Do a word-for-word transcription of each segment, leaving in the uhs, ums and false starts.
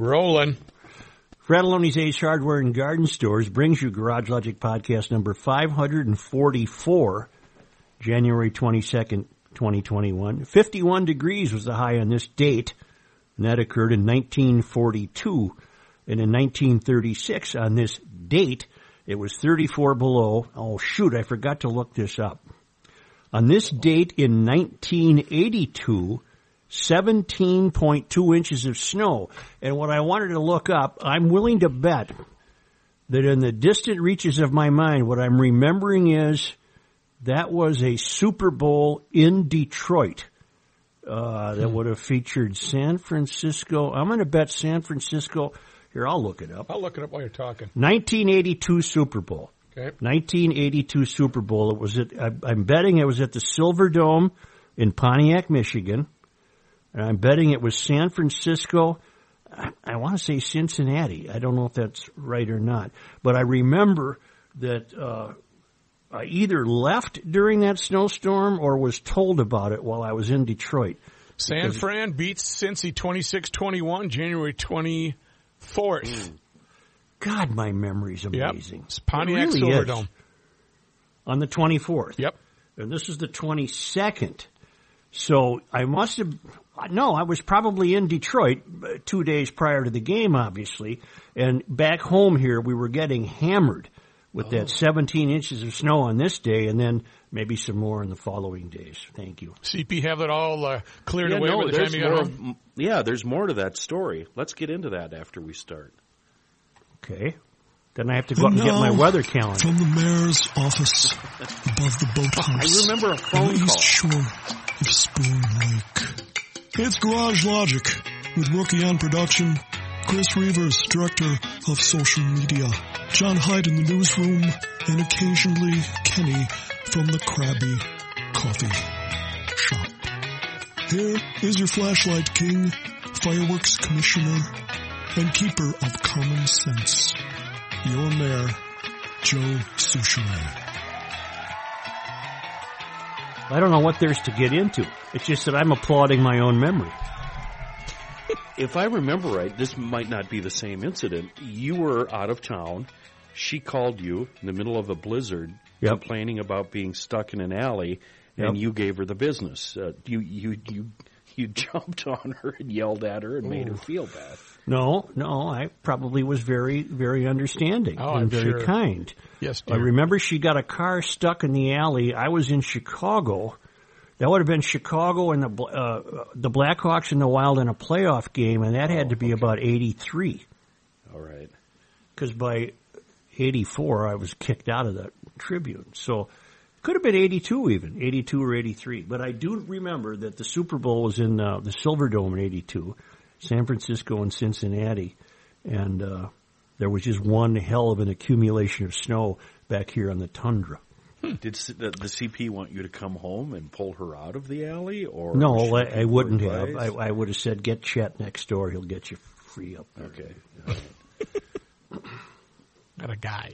Rolling. Frattallone's Ace Hardware and Garden Stores brings you Garage Logic podcast number five forty-four, January twenty-second, twenty twenty-one. fifty-one degrees was the high on this date, and that occurred in nineteen forty-two. And in nineteen thirty-six, on this date, it was thirty-four below. Oh, shoot, I forgot to look this up. On this date in nineteen eighty-two, seventeen point two inches of snow. And what I wanted to look up, I'm willing to bet that in the distant reaches of my mind, what I'm remembering is that was a Super Bowl in Detroit uh, that would have featured San Francisco. I'm going to bet San Francisco. Here, I'll look it up. I'll look it up while you're talking. nineteen eighty-two Super Bowl. Okay. nineteen eighty-two Super Bowl. It was at, I'm betting it was at the Silver Dome in Pontiac, Michigan. And I'm betting it was San Francisco. I, I want to say Cincinnati. I don't know if that's right or not. But I remember that uh, I either left during that snowstorm or was told about it while I was in Detroit. San because Fran beats Cincy twenty-six twenty-one, January twenty-fourth. Mm. God, my memory's amazing. Yep. It's Pontiac it really Silverdome. Is. On the twenty-fourth. Yep. And this is the twenty-second. So I must have, no, I was probably in Detroit two days prior to the game, obviously. And back home here, we were getting hammered with oh. that seventeen inches of snow on this day, and then maybe some more in the following days. Thank you. C P have it all uh, cleared yeah, away no, by the time you got home? Yeah, there's more to that story. Let's get into that after we start. Okay. Then I have to go up and get my weather calendar. From the mayor's office above the boathouse. I remember a phone on the call. east shore of Spoon Lake. It's Garage Logic with Rookie on production, Chris Reavers, director of social media, John Hyde in the newsroom, and occasionally Kenny from the Krabby Coffee Shop. Here is your flashlight king, fireworks commissioner, and keeper of common sense, your mayor, Joe Soucheray. I don't know what there's to get into. It's just that I'm applauding my own memory. If I remember right, this might not be the same incident. You were out of town. She called you in the middle of a blizzard, yep. complaining about being stuck in an alley, and yep. you gave her the business. Uh, you, you, you, you jumped on her and yelled at her and Ooh. made her feel bad. No, no, I probably was very, very understanding oh, and I'm very sure. kind. Yes, dear. I remember she got a car stuck in the alley. I was in Chicago. That would have been Chicago and the uh, the Blackhawks and the Wild in a playoff game, and that had oh, to be okay. about eighty-three. All right. Because by eighty-four, I was kicked out of the Tribune. So could have been eighty-two even, eighty-two or eighty-three. But I do remember that the Super Bowl was in uh, the Silverdome in eighty-two. San Francisco and Cincinnati, and uh, there was just one hell of an accumulation of snow back here on the tundra. Hmm. Did the, the C P want you to come home and pull her out of the alley? Or no, I, I wouldn't have. I, I would have said, get Chet next door. He'll get you free up there. Okay. Not a guy.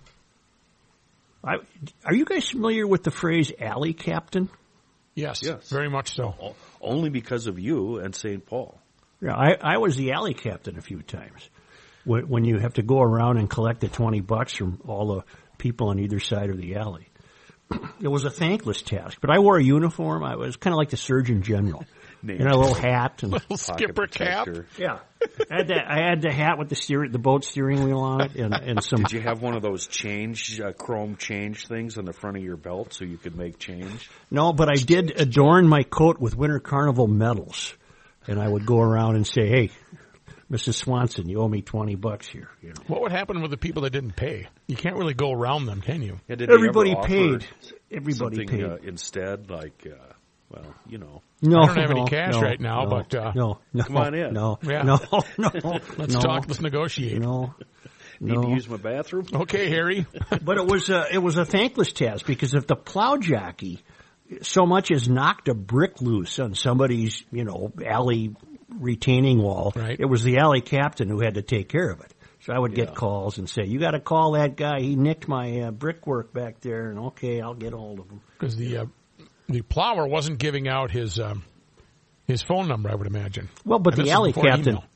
I, are you guys familiar with the phrase alley captain? Yes, yes, very much so. Only because of you and Saint Paul. Yeah, I, I was the alley captain a few times. When, when you have to go around and collect the twenty bucks from all the people on either side of the alley. It was a thankless task, but I wore a uniform. I was kind of like the Surgeon General. And a little hat. And little skipper cap. Yeah. I had, that, I had the hat with the steering, the boat steering wheel on it. And, and some. Did you have one of those change, uh, chrome change things on the front of your belt so you could make change? No, but I did adorn my coat with Winter Carnival medals. And I would go around and say, hey, Missus Swanson, you owe me twenty bucks here. You know. What would happen with the people that didn't pay? You can't really go around them, can you? Yeah, did Everybody paid. Everybody something, paid. Uh, instead, like, uh, well, you know. No, I don't have no, any cash no, right now, no, but uh, no, no, come on in. No, yeah. no, no. Let's no, talk. Let's negotiate. No, Need no. to use my bathroom? Okay, Harry. But it was a, it was a thankless task because if the plow jockey so much as knocked a brick loose on somebody's, you know, alley retaining wall, right. It was the alley captain who had to take care of it. So I would yeah. get calls and say, you got to call that guy. He nicked my uh, brickwork back there. And okay, I'll get hold of him. Because the uh, the plower wasn't giving out his um, his phone number, I would imagine. Well, but and the alley captain, email.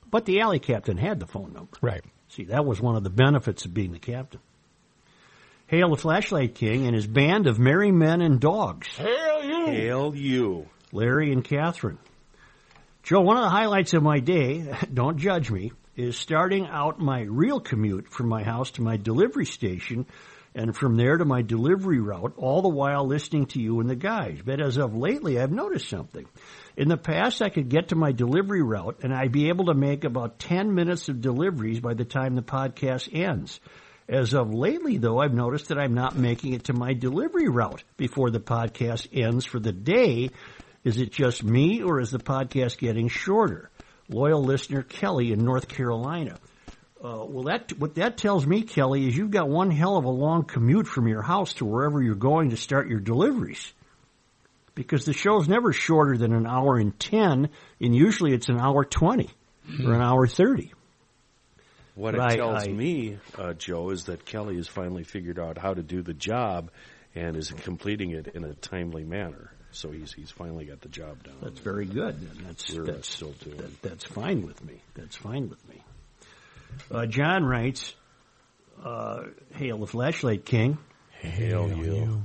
but the alley captain had the phone number. Right. See, that was one of the benefits of being the captain. Hail the Flashlight King and his band of merry men and dogs. Hail you! Hail you. Larry and Catherine. Joe, one of the highlights of my day, don't judge me, is starting out my real commute from my house to my delivery station and from there to my delivery route, all the while listening to you and the guys. But as of lately, I've noticed something. In the past, I could get to my delivery route and I'd be able to make about ten minutes of deliveries by the time the podcast ends. As of lately, though, I've noticed that I'm not making it to my delivery route before the podcast ends for the day. Is it just me, or is the podcast getting shorter? Loyal listener Kelly in North Carolina. Uh, well, that what that tells me, Kelly, is you've got one hell of a long commute from your house to wherever you're going to start your deliveries. Because the show's never shorter than an hour and ten, and usually it's an hour twenty or an hour thirty. What But it I- tells I- me, uh, Joe, is that Kelly has finally figured out how to do the job and is completing it in a timely manner. So he's he's finally got the job done. That's very good. And that's We're that's still doing it. that, that's fine with me. That's fine with me. Uh, John writes, uh, "Hail the Flashlight King." Hail you.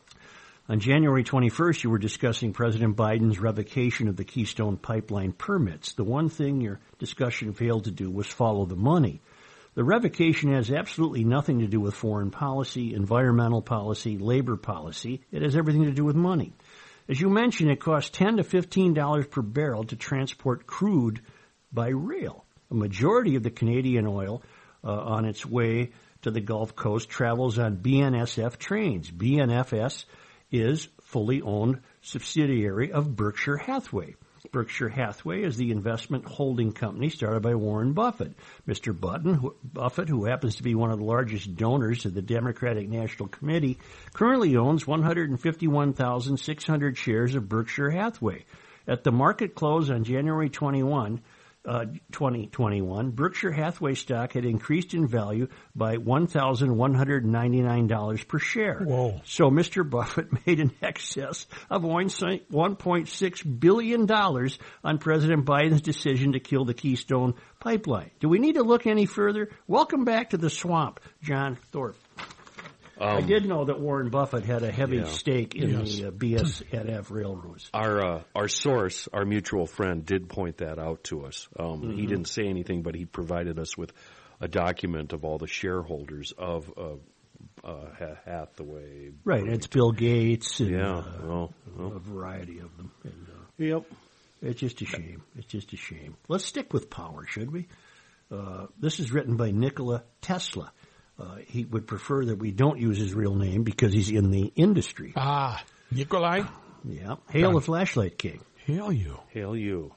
On January twenty-first, you were discussing President Biden's revocation of the Keystone Pipeline permits. The one thing your discussion failed to do was follow the money. The revocation has absolutely nothing to do with foreign policy, environmental policy, labor policy. It has everything to do with money. As you mentioned, it costs ten to fifteen dollars per barrel to transport crude by rail. A majority of the Canadian oil uh, on its way to the Gulf Coast travels on B N S F trains. B N F S is fully owned subsidiary of Berkshire Hathaway. Berkshire Hathaway is the investment holding company started by Warren Buffett. Mister Button, who, Buffett, who happens to be one of the largest donors to the Democratic National Committee, currently owns one hundred fifty-one thousand six hundred shares of Berkshire Hathaway. At the market close on January twenty-first, Uh, twenty twenty-one, Berkshire Hathaway stock had increased in value by one thousand one hundred ninety-nine dollars per share. Whoa. So Mister Buffett made an excess of one point six billion dollars on President Biden's decision to kill the Keystone Pipeline. Do we need to look any further? Welcome back to the swamp, John Thorpe. Um, I did know that Warren Buffett had a heavy yeah. stake in Yes. the uh, B S N F railroads. Our uh, our source, our mutual friend, did point that out to us. Um, Mm-hmm. He didn't say anything, but he provided us with a document of all the shareholders of uh, uh, Hathaway. Right, it's Bill Gates and Yeah. uh, Well, well. a variety of them. And, uh, Yep. It's just a shame. It's just a shame. Let's stick with power, should we? Uh, this is written by Nikola Tesla. Uh, he would prefer that we don't use his real name because he's in the industry. Ah, Nikolai, Yeah. Hail the Flashlight King. hail you. Hail you.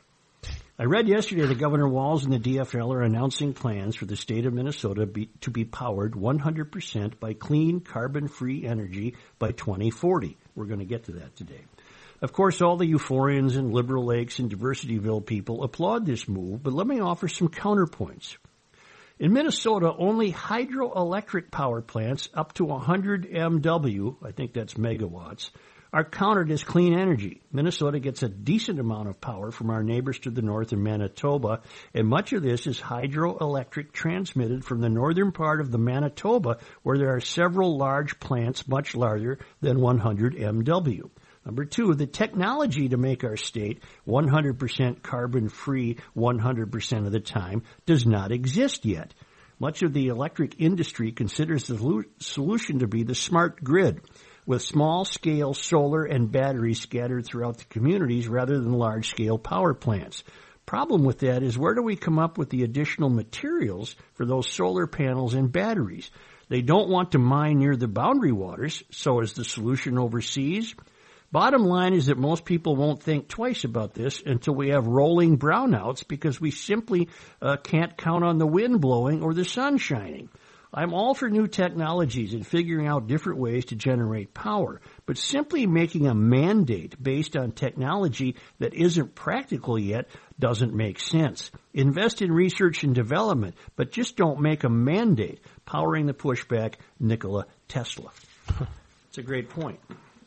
I read yesterday that Governor Walz and the D F L are announcing plans for the state of Minnesota be, to be powered one hundred percent by clean, carbon-free energy by twenty forty. We're going to get to that today. Of course, all the euphorians and Liberal Lakes and Diversityville people applaud this move, but let me offer some counterpoints. In Minnesota, only hydroelectric power plants up to one hundred megawatts, I think that's megawatts, are counted as clean energy. Minnesota gets a decent amount of power from our neighbors to the north in Manitoba, and much of this is hydroelectric transmitted from the northern part of the Manitoba, where there are several large plants much larger than one hundred megawatts. Number two, the technology to make our state one hundred percent carbon-free one hundred percent of the time does not exist yet. Much of the electric industry considers the solution to be the smart grid, with small-scale solar and batteries scattered throughout the communities rather than large-scale power plants. Problem with that is, where do we come up with the additional materials for those solar panels and batteries? They don't want to mine near the boundary waters, so is the solution overseas? Bottom line is that most people won't think twice about this until we have rolling brownouts because we simply uh, can't count on the wind blowing or the sun shining. I'm all for new technologies and figuring out different ways to generate power, but simply making a mandate based on technology that isn't practical yet doesn't make sense. Invest in research and development, but just don't make a mandate. Powering the pushback, Nikola Tesla. It's a great point.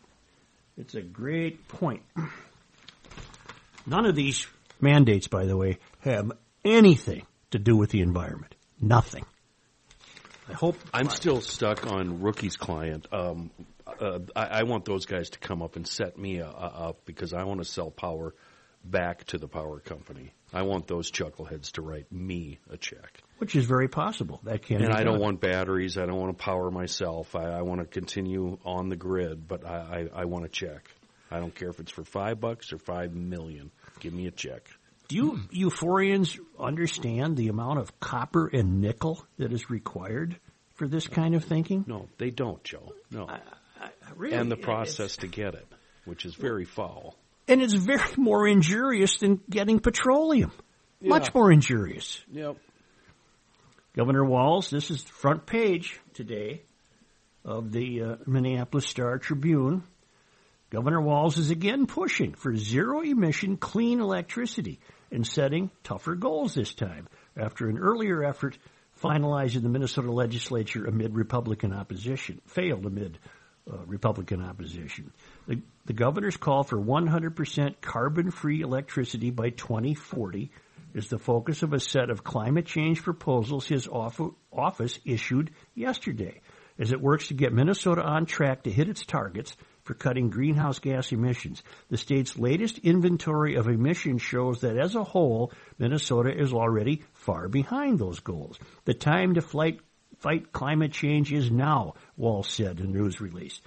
It's a great point. None of these mandates, by the way, have anything to do with the environment. Nothing. I hope I'm still stuck on Rookie's client. Um, uh, I, I want those guys to come up and set me uh, up because I want to sell power back to the power company. I want those chuckleheads to write me a check. Which is very possible. That can. And be I done. don't want batteries. I don't want to power myself. I, I want to continue on the grid, but I, I, I want a check. I don't care if it's for five bucks or five million. Give me a check. Do you euphorians understand the amount of copper and nickel that is required for this kind of thinking? No, they don't, Joe. No. I, I, really, and the process to get it, which is very foul. And it's very more injurious than getting petroleum. Yeah. Much more injurious. Yep. Governor Walz, this is the front page today of the uh, Minneapolis Star-Tribune. Governor Walz is again pushing for zero-emission clean electricity and setting tougher goals this time after an earlier effort finalized in the Minnesota legislature amid Republican opposition, failed amid uh, Republican opposition. The, the governor's call for one hundred percent carbon-free electricity by twenty forty is the focus of a set of climate change proposals his office issued yesterday as it works to get Minnesota on track to hit its targets for cutting greenhouse gas emissions. The state's latest inventory of emissions shows that as a whole, Minnesota is already far behind those goals. The time to fight, fight climate change is now, Walz said in a news release.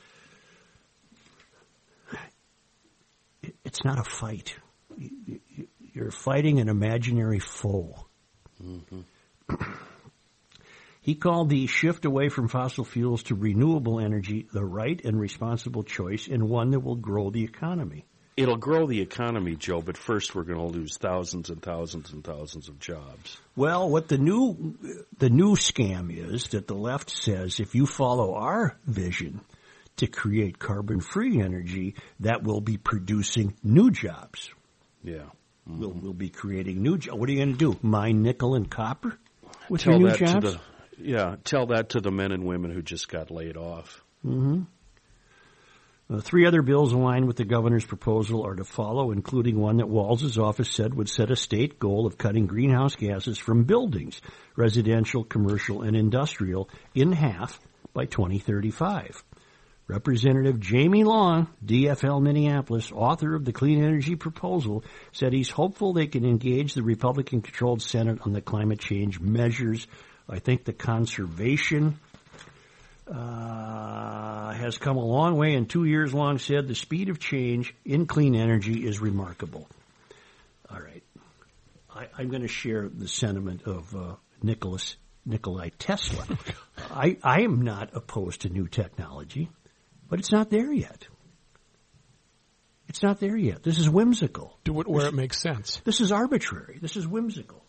It's not a fight. You're fighting an imaginary foe. Mm-hmm. He called the shift away from fossil fuels to renewable energy the right and responsible choice and one that will grow the economy. It'll grow the economy, Joe, but first we're going to lose thousands and thousands and thousands of jobs. Well, what the new the new scam is that the left says if you follow our vision to create carbon-free energy, that will be producing new jobs. Yeah. Mm-hmm. We'll, we'll be creating new jobs. What are you going to do? Mine nickel and copper with Tell your new that jobs? To the, yeah, tell that to the men and women who just got laid off. Mm-hmm. Uh, three other bills aligned with the governor's proposal are to follow, including one that Walz's office said would set a state goal of cutting greenhouse gases from buildings, residential, commercial, and industrial, in half by twenty thirty-five. Representative Jamie Long, D F L Minneapolis, author of the clean energy proposal, said he's hopeful they can engage the Republican-controlled Senate on the climate change measures. I think the conservation uh, has come a long way. In two years, Long said the speed of change in clean energy is remarkable. All right. I, I'm going to share the sentiment of uh, Nicholas Nikolai Tesla. I, I am not opposed to new technology. But it's not there yet. It's not there yet. This is whimsical. Do it where it makes sense. This is arbitrary. This is whimsical.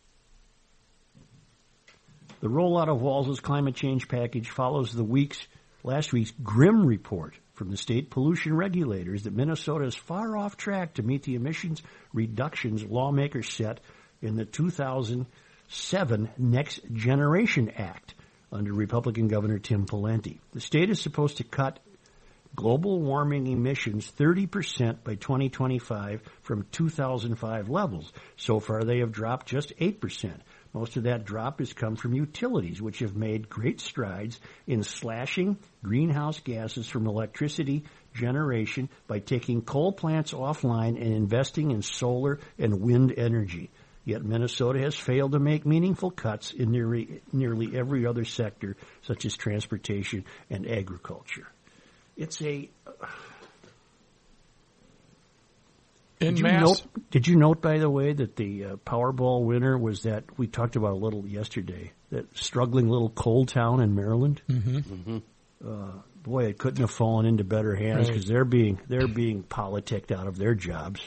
The rollout of Walz's climate change package follows the week's, last week's grim report from the state pollution regulators that Minnesota is far off track to meet the emissions reductions lawmakers set in the two thousand seven Next Generation Act under Republican Governor Tim Pawlenty. The state is supposed to cut global warming emissions thirty percent by twenty twenty-five from two thousand five levels. So far, they have dropped just eight percent. Most of that drop has come from utilities, which have made great strides in slashing greenhouse gases from electricity generation by taking coal plants offline and investing in solar and wind energy. Yet Minnesota has failed to make meaningful cuts in nearly, nearly every other sector, such as transportation and agriculture. It's a... Uh, In did, you mass. note, did you note, by the way, that the uh, Powerball winner was that, we talked about a little yesterday, that struggling little coal town in Maryland? Mm-hmm. Mm-hmm. Uh, boy, it couldn't have fallen into better hands because Right. they're being, they're being politicked out of their jobs.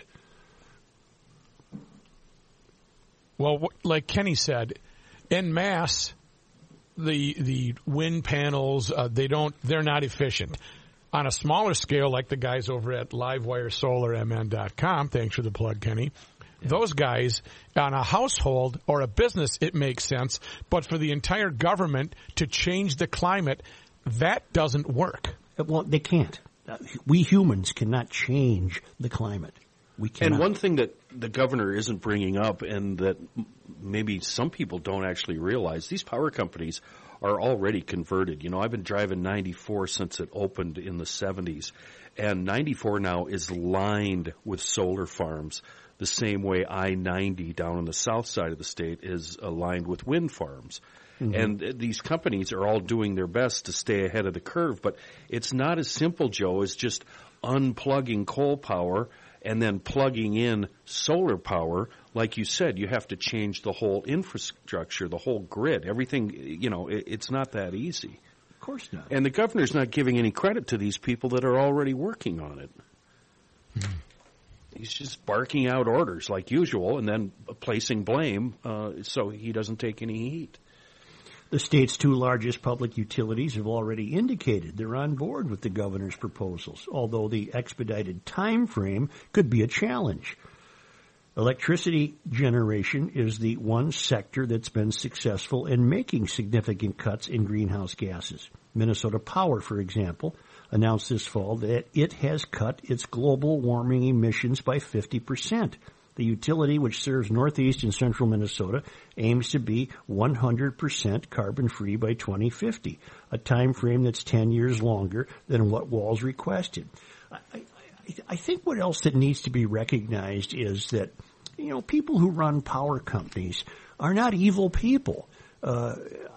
Well, like Kenny said, en masse, the the wind panels uh, they don't they're not efficient. On a smaller scale, like the guys over at livewire solar m n dot com, thanks for the plug, Kenny. Yeah. Those guys, on a household or a business, it makes sense. But for the entire government to change the climate, that doesn't work. Well, they can't. We humans cannot change the climate. We cannot. And one thing that the governor isn't bringing up, and that m- maybe some people don't actually realize, these power companies are already converted. You know, I've been driving ninety-four since it opened in the seventies, and ninety-four now is lined with solar farms, the same way I ninety down on the south side of the state is aligned with wind farms. Mm-hmm. And uh, these companies are all doing their best to stay ahead of the curve, but it's not as simple, Joe, as just unplugging coal power and then plugging in solar power. Like you said, you have to change the whole infrastructure, the whole grid, everything. You know, it, it's not that easy. Of course not. And the governor's not giving any credit to these people that are already working on it. Mm-hmm. He's just barking out orders like usual and then placing blame uh, so he doesn't take any heat. The state's two largest public utilities have already indicated they're on board with the governor's proposals, although the expedited time frame could be a challenge. Electricity generation is the one sector that's been successful in making significant cuts in greenhouse gases. Minnesota Power, for example, announced this fall that it has cut its global warming emissions by fifty percent. The utility, which serves northeast and central Minnesota, aims to be one hundred percent carbon-free by twenty fifty, a time frame that's ten years longer than what Walz requested. I, I, I think what else that needs to be recognized is that, you know, people who run power companies are not evil people. Uh,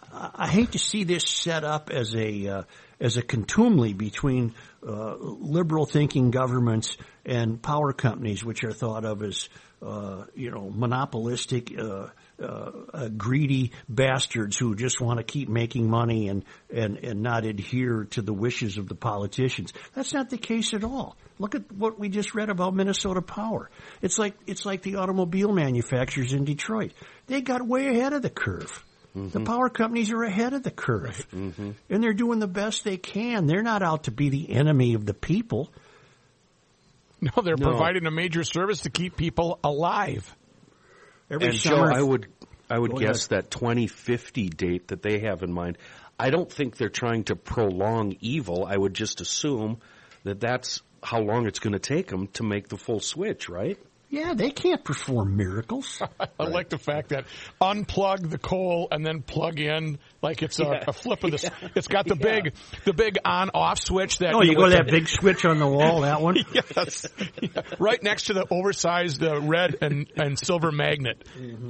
I hate to see this set up as a uh, as a contumely between uh, liberal-thinking governments and power companies, which are thought of as uh, you know monopolistic, uh, uh, uh, greedy bastards who just want to keep making money and, and and not adhere to the wishes of the politicians. That's not the case at all. Look at what we just read about Minnesota Power. It's like it's like the automobile manufacturers in Detroit. They got way ahead of the curve. Mm-hmm. The power companies are ahead of the curve. Mm-hmm. And they're doing the best they can. They're not out to be the enemy of the people. No, they're no. providing a major service to keep people alive. Every and summer, Joe, I would I would Go guess ahead. that twenty fifty date that they have in mind, I don't think they're trying to prolong evil. I would just assume that that's how long it's going to take them to make the full switch, right? Yeah, they can't perform miracles. I right. like the fact that unplug the coal and then plug in like it's a, yeah. a flip of the. Yeah. It's got the yeah. big, the big on-off switch. That oh, you, know, go to that the, big switch on the wall. That one. Yes, yeah. Right next to the oversized uh, red and, and silver magnet. Mm-hmm.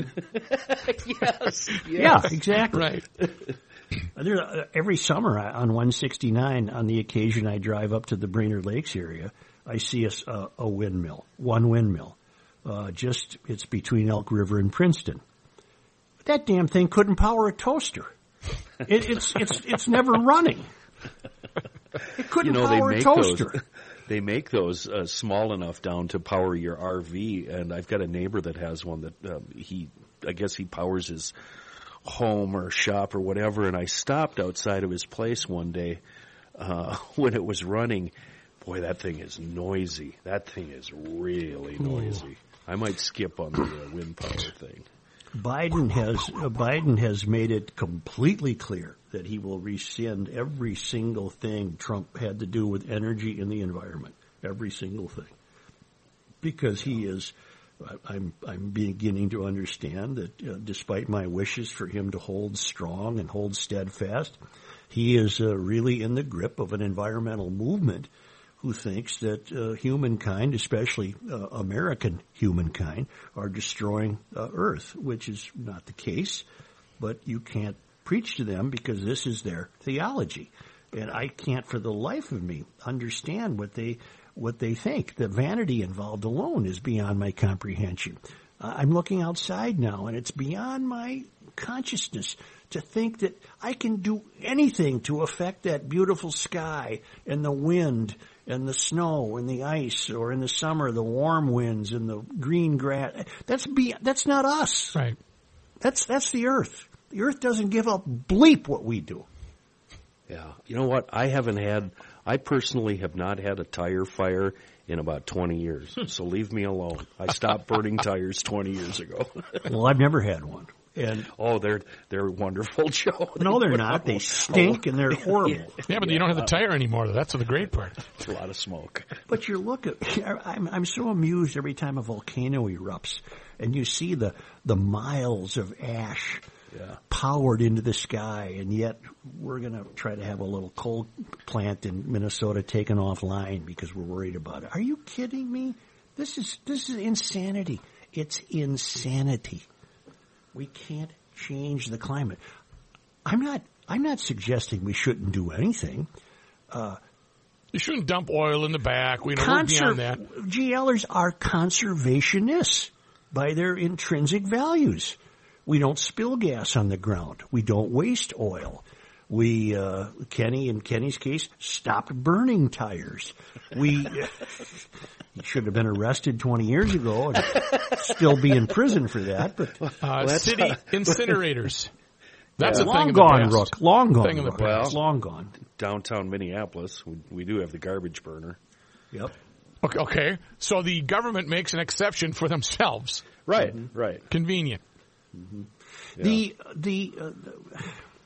yes. yes. Yeah, exactly. Right. There, uh, every summer on one sixty-nine, on the occasion I drive up to the Brainerd Lakes area, I see a, a, a windmill, one windmill. Uh, just, it's between Elk River and Princeton. That damn thing couldn't power a toaster. It, it's, it's, it's never running. It couldn't you know, power they a make toaster. Those, they make those uh, small enough down to power your R V, and I've got a neighbor that has one that um, he, I guess he powers his home or shop or whatever, and I stopped outside of his place one day uh, when it was running. Boy, that thing is noisy. That thing is really noisy. Ooh. I might skip on the uh, wind power thing. Biden has uh, Biden has made it completely clear that he will rescind every single thing Trump had to do with energy and the environment. Every single thing, because he is. I'm I'm beginning to understand that uh, despite my wishes for him to hold strong and hold steadfast, he is uh, really in the grip of an environmental movement who thinks that uh, humankind, especially uh, American humankind, are destroying uh, Earth, which is not the case. But you can't preach to them because this is their theology. And I can't for the life of me understand what they what they think. The vanity involved alone is beyond my comprehension. Uh, I'm looking outside now, and it's beyond my consciousness to think that I can do anything to affect that beautiful sky and the wind and the snow and the ice, or in the summer the warm winds and the green grass. That's be that's not us. Right. That's that's the Earth. The Earth doesn't give a bleep what we do. Yeah. You know what? I haven't had, I personally have not had a tire fire in about twenty years. So leave me alone. I stopped burning tires twenty years ago. Well, I've never had one. And oh, they're they're wonderful, Joe. No, they're not. They stink and they're horrible. Yeah, but you don't have the tire anymore. That's the great part. It's a lot of smoke. But you look at, I'm I'm so amused every time a volcano erupts, and you see the the miles of ash yeah. powered into the sky, and yet we're going to try to have a little coal plant in Minnesota taken offline because we're worried about it. Are you kidding me? This is this is insanity. It's insanity. We can't change the climate. I'm not. I'm not suggesting we shouldn't do anything. Uh, you shouldn't dump oil in the back. We know conser- beyond that. G Lers are conservationists by their intrinsic values. We don't spill gas on the ground. We don't waste oil. We, uh, Kenny, in Kenny's case, stopped burning tires. We. Uh, He should have been arrested twenty years ago and still be in prison for that. But uh, well, city uh, incinerators. That's yeah. a long thing gone, in the Rook. Long gone. Thing in the Rook. past. Well, long gone. Downtown Minneapolis, we, we do have the garbage burner. Yep. Okay, okay. So the government makes an exception for themselves. Right. Mm-hmm. Right. Convenient. Mm-hmm. Yeah. The the. Uh, the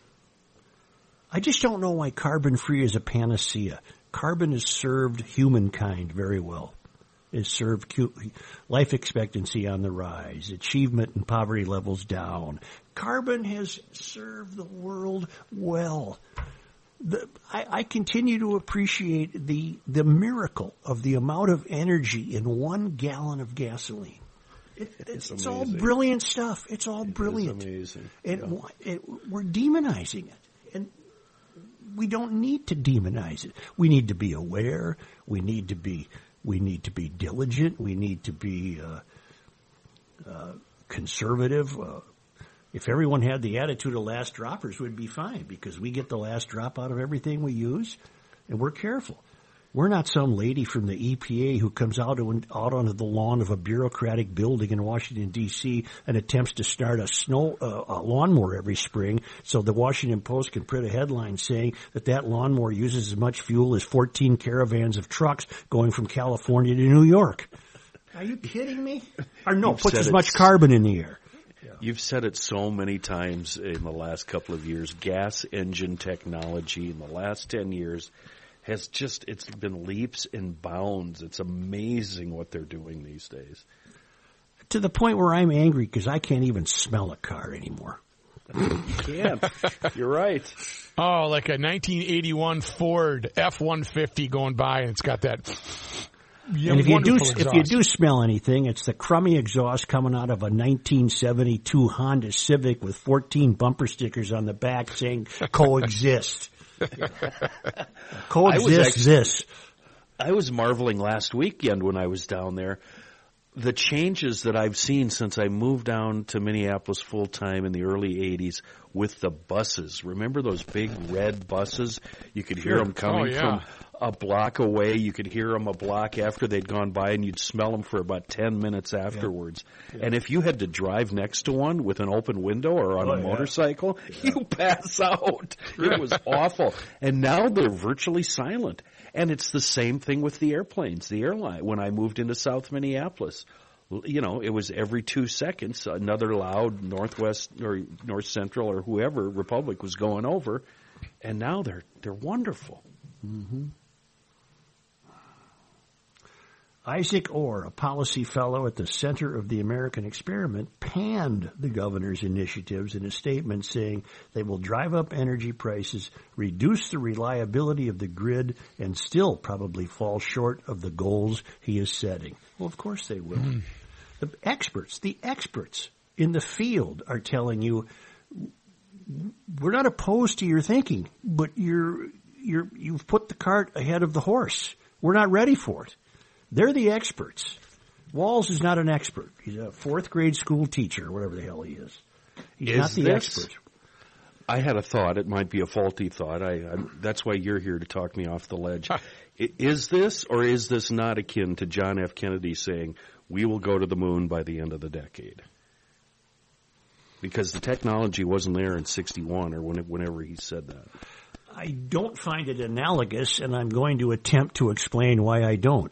I just don't know why carbon-free is a panacea. Carbon has served humankind very well. Has served life expectancy on the rise, achievement and poverty levels down. Carbon has served the world well. The, I, I continue to appreciate the the miracle of the amount of energy in one gallon of gasoline. It, it's, it's all brilliant stuff. It's all it brilliant. Is amazing. And yeah. it, we're demonizing it. And we don't need to demonize it. We need to be aware. We need to be we need to be diligent. We need to be uh, uh, conservative. Uh, if everyone had the attitude of last droppers, we'd be fine because we get the last drop out of everything we use, and we're careful. We're not some lady from the E P A who comes out, to, out onto the lawn of a bureaucratic building in Washington, D C and attempts to start a snow uh, a lawnmower every spring so the Washington Post can print a headline saying that that lawnmower uses as much fuel as fourteen caravans of trucks going from California to New York. Are you kidding me? Or no, You've puts as it. much carbon in the air. Yeah. You've said it so many times in the last couple of years. Gas engine technology in the last ten years has just, it's been leaps and bounds. It's amazing what they're doing these days. To the point where I'm angry because I can't even smell a car anymore. You can't. You're right. Oh, like a nineteen eighty-one Ford F one fifty going by, and it's got that. Yeah, and if you do, exhaust. if you do smell anything, it's the crummy exhaust coming out of a nineteen seventy-two Honda Civic with fourteen bumper stickers on the back saying "coexist." Coexist. I was actually, this. I was marveling last weekend when I was down there. The changes that I've seen since I moved down to Minneapolis full time in the early eighties with the buses. Remember those big red buses? You could hear sure. them coming oh, yeah. from a block away. You could hear them a block after they'd gone by, and you'd smell them for about ten minutes afterwards. Yeah. Yeah. And if you had to drive next to one with an open window or on oh, a yeah. motorcycle, yeah. you pass out. It was awful. And now they're virtually silent. And it's the same thing with the airplanes, the airline. When I moved into South Minneapolis, you know, it was every two seconds another loud Northwest or North Central or whoever Republic was going over, and now they're they're wonderful. Mm-hmm. Isaac Orr, a policy fellow at the Center of the American Experiment, panned the governor's initiatives in a statement saying they will drive up energy prices, reduce the reliability of the grid, and still probably fall short of the goals he is setting. Well, of course they will. Mm. The experts, the experts in the field are telling you, we're not opposed to your thinking, but you're, you're, you've put the cart ahead of the horse. We're not ready for it. They're the experts. Walls is not an expert. He's a fourth grade school teacher, or whatever the hell he is. He's is not the this, expert. I had a thought. It might be a faulty thought. I, I that's why you're here to talk me off the ledge. Is this or is this not akin to John F. Kennedy saying, we will go to the moon by the end of the decade? Because the technology wasn't there in sixty-one or whenever he said that. I don't find it analogous, and I'm going to attempt to explain why I don't.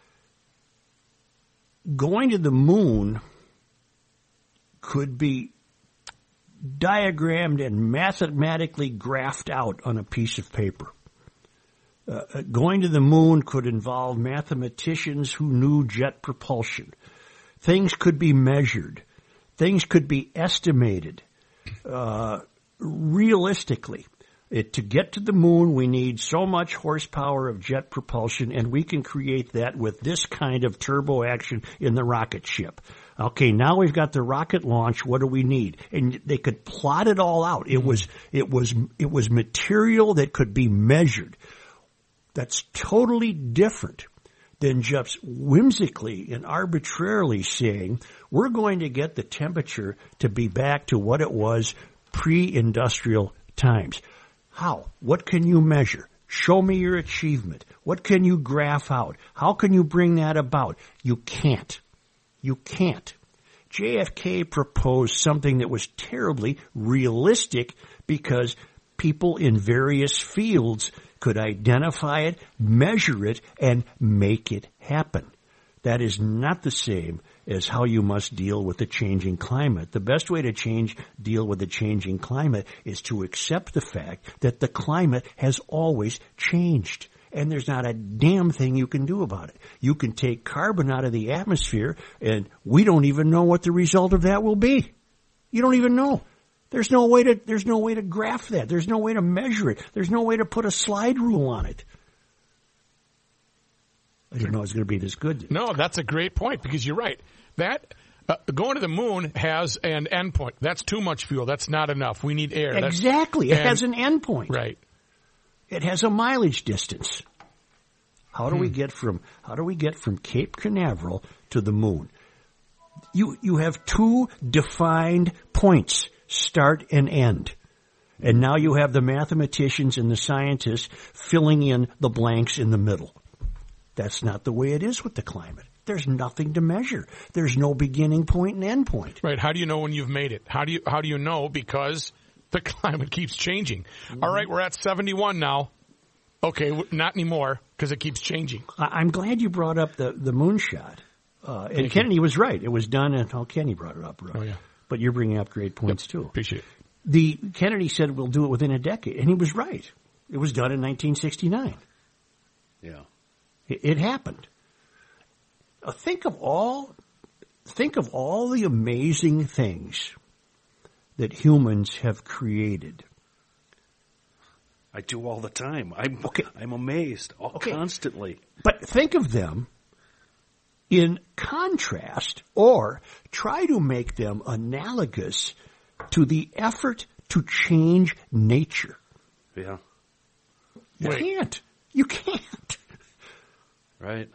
Going to the moon could be diagrammed and mathematically graphed out on a piece of paper. Uh, going to the moon could involve mathematicians who knew jet propulsion. Things could be measured. Things could be estimated uh, realistically. It, to get to the moon, we need so much horsepower of jet propulsion, and we can create that with this kind of turbo action in the rocket ship. Okay, now we've got the rocket launch. What do we need? And they could plot it all out. It was it was it was material that could be measured. That's totally different than just whimsically and arbitrarily saying we're going to get the temperature to be back to what it was pre-industrial times. How? What can you measure? Show me your achievement. What can you graph out? How can you bring that about? You can't. You can't. J F K proposed something that was terribly realistic because people in various fields could identify it, measure it, and make it happen. That is not the same as how you must deal with the changing climate. The best way to change, deal with the changing climate is to accept the fact that the climate has always changed. And there's not a damn thing you can do about it. You can take carbon out of the atmosphere, and we don't even know what the result of that will be. You don't even know. There's no way to, there's no way to graph that. There's no way to measure it. There's no way to put a slide rule on it. I didn't know it was going to be this good. No, that's a great point, because you're right. That uh, going to the moon has an endpoint. That's too much fuel. That's not enough. We need air. Exactly. That's, it has an endpoint. Right. It has a mileage distance. How do hmm. we get from how do we get from Cape Canaveral to the moon? You you have two defined points, start and end. And now you have the mathematicians and the scientists filling in the blanks in the middle. That's not the way it is with the climate. There's nothing to measure. There's no beginning point and end point. Right. How do you know when you've made it? How do you how do you know? Because the climate keeps changing. Mm-hmm. All right, we're at seventy-one now. Okay, not anymore because it keeps changing. I'm glad you brought up the, the moonshot. Uh, and Thank Kennedy you. was right. It was done, and oh, Kenny brought it up. Right. Oh, yeah. But you're bringing up great points, yep. too. Appreciate it. The Kennedy said we'll do it within a decade, and he was right. It was done in nineteen sixty-nine. Yeah. It, it happened. Uh, think of all, think of all the amazing things that humans have created. I do all the time. I'm okay. I'm amazed all, okay. constantly. But think of them in contrast, or try to make them analogous to the effort to change nature. Yeah. You Wait. can't. You can't. Right.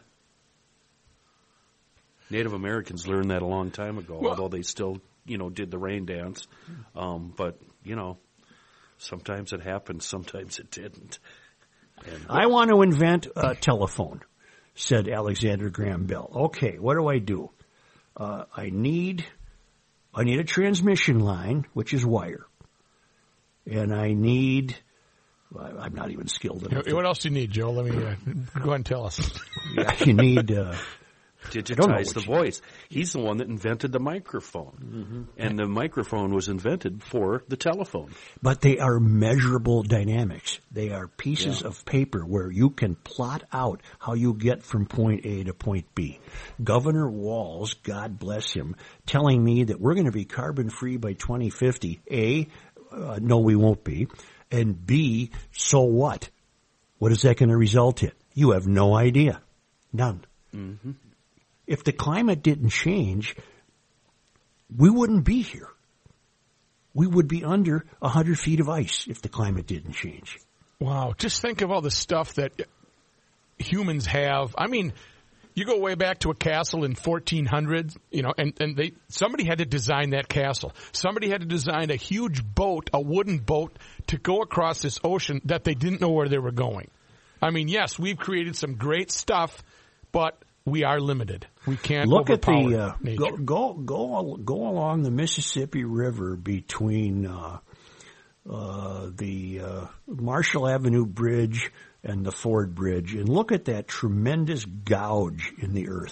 Native Americans learned that a long time ago, well, although they still, you know, did the rain dance. Um, but, you know, sometimes it happened, sometimes it didn't. And, I want to invent a telephone, said Alexander Graham Bell. Okay, what do I do? Uh, I need, I need a transmission line, which is wire. And I need, well, I'm not even skilled enough. What else do you need, Joe? Let me, uh, go ahead and tell us. Yeah, you need, uh, digitize the voice. He's the one that invented the microphone. Mm-hmm. And the microphone was invented for the telephone. But they are measurable dynamics. They are pieces yeah. of paper where you can plot out how you get from point A to point B. Governor Walz, God bless him, telling me that we're going to be carbon free by twenty fifty. A, uh, no we won't be. And B, so what? What is that going to result in? You have no idea. None. Mm-hmm. If the climate didn't change, we wouldn't be here. We would be under one hundred feet of ice if the climate didn't change. Wow. Just think of all the stuff that humans have. I mean, you go way back to a castle in fourteen hundred, you know, and, and they somebody had to design that castle. Somebody had to design a huge boat, a wooden boat, to go across this ocean that they didn't know where they were going. I mean, yes, we've created some great stuff, but we are limited. We can't look at overpower the uh, nature. go, go go go along the Mississippi River between uh, uh, the uh, Marshall Avenue Bridge and the Ford Bridge, and look at that tremendous gouge in the earth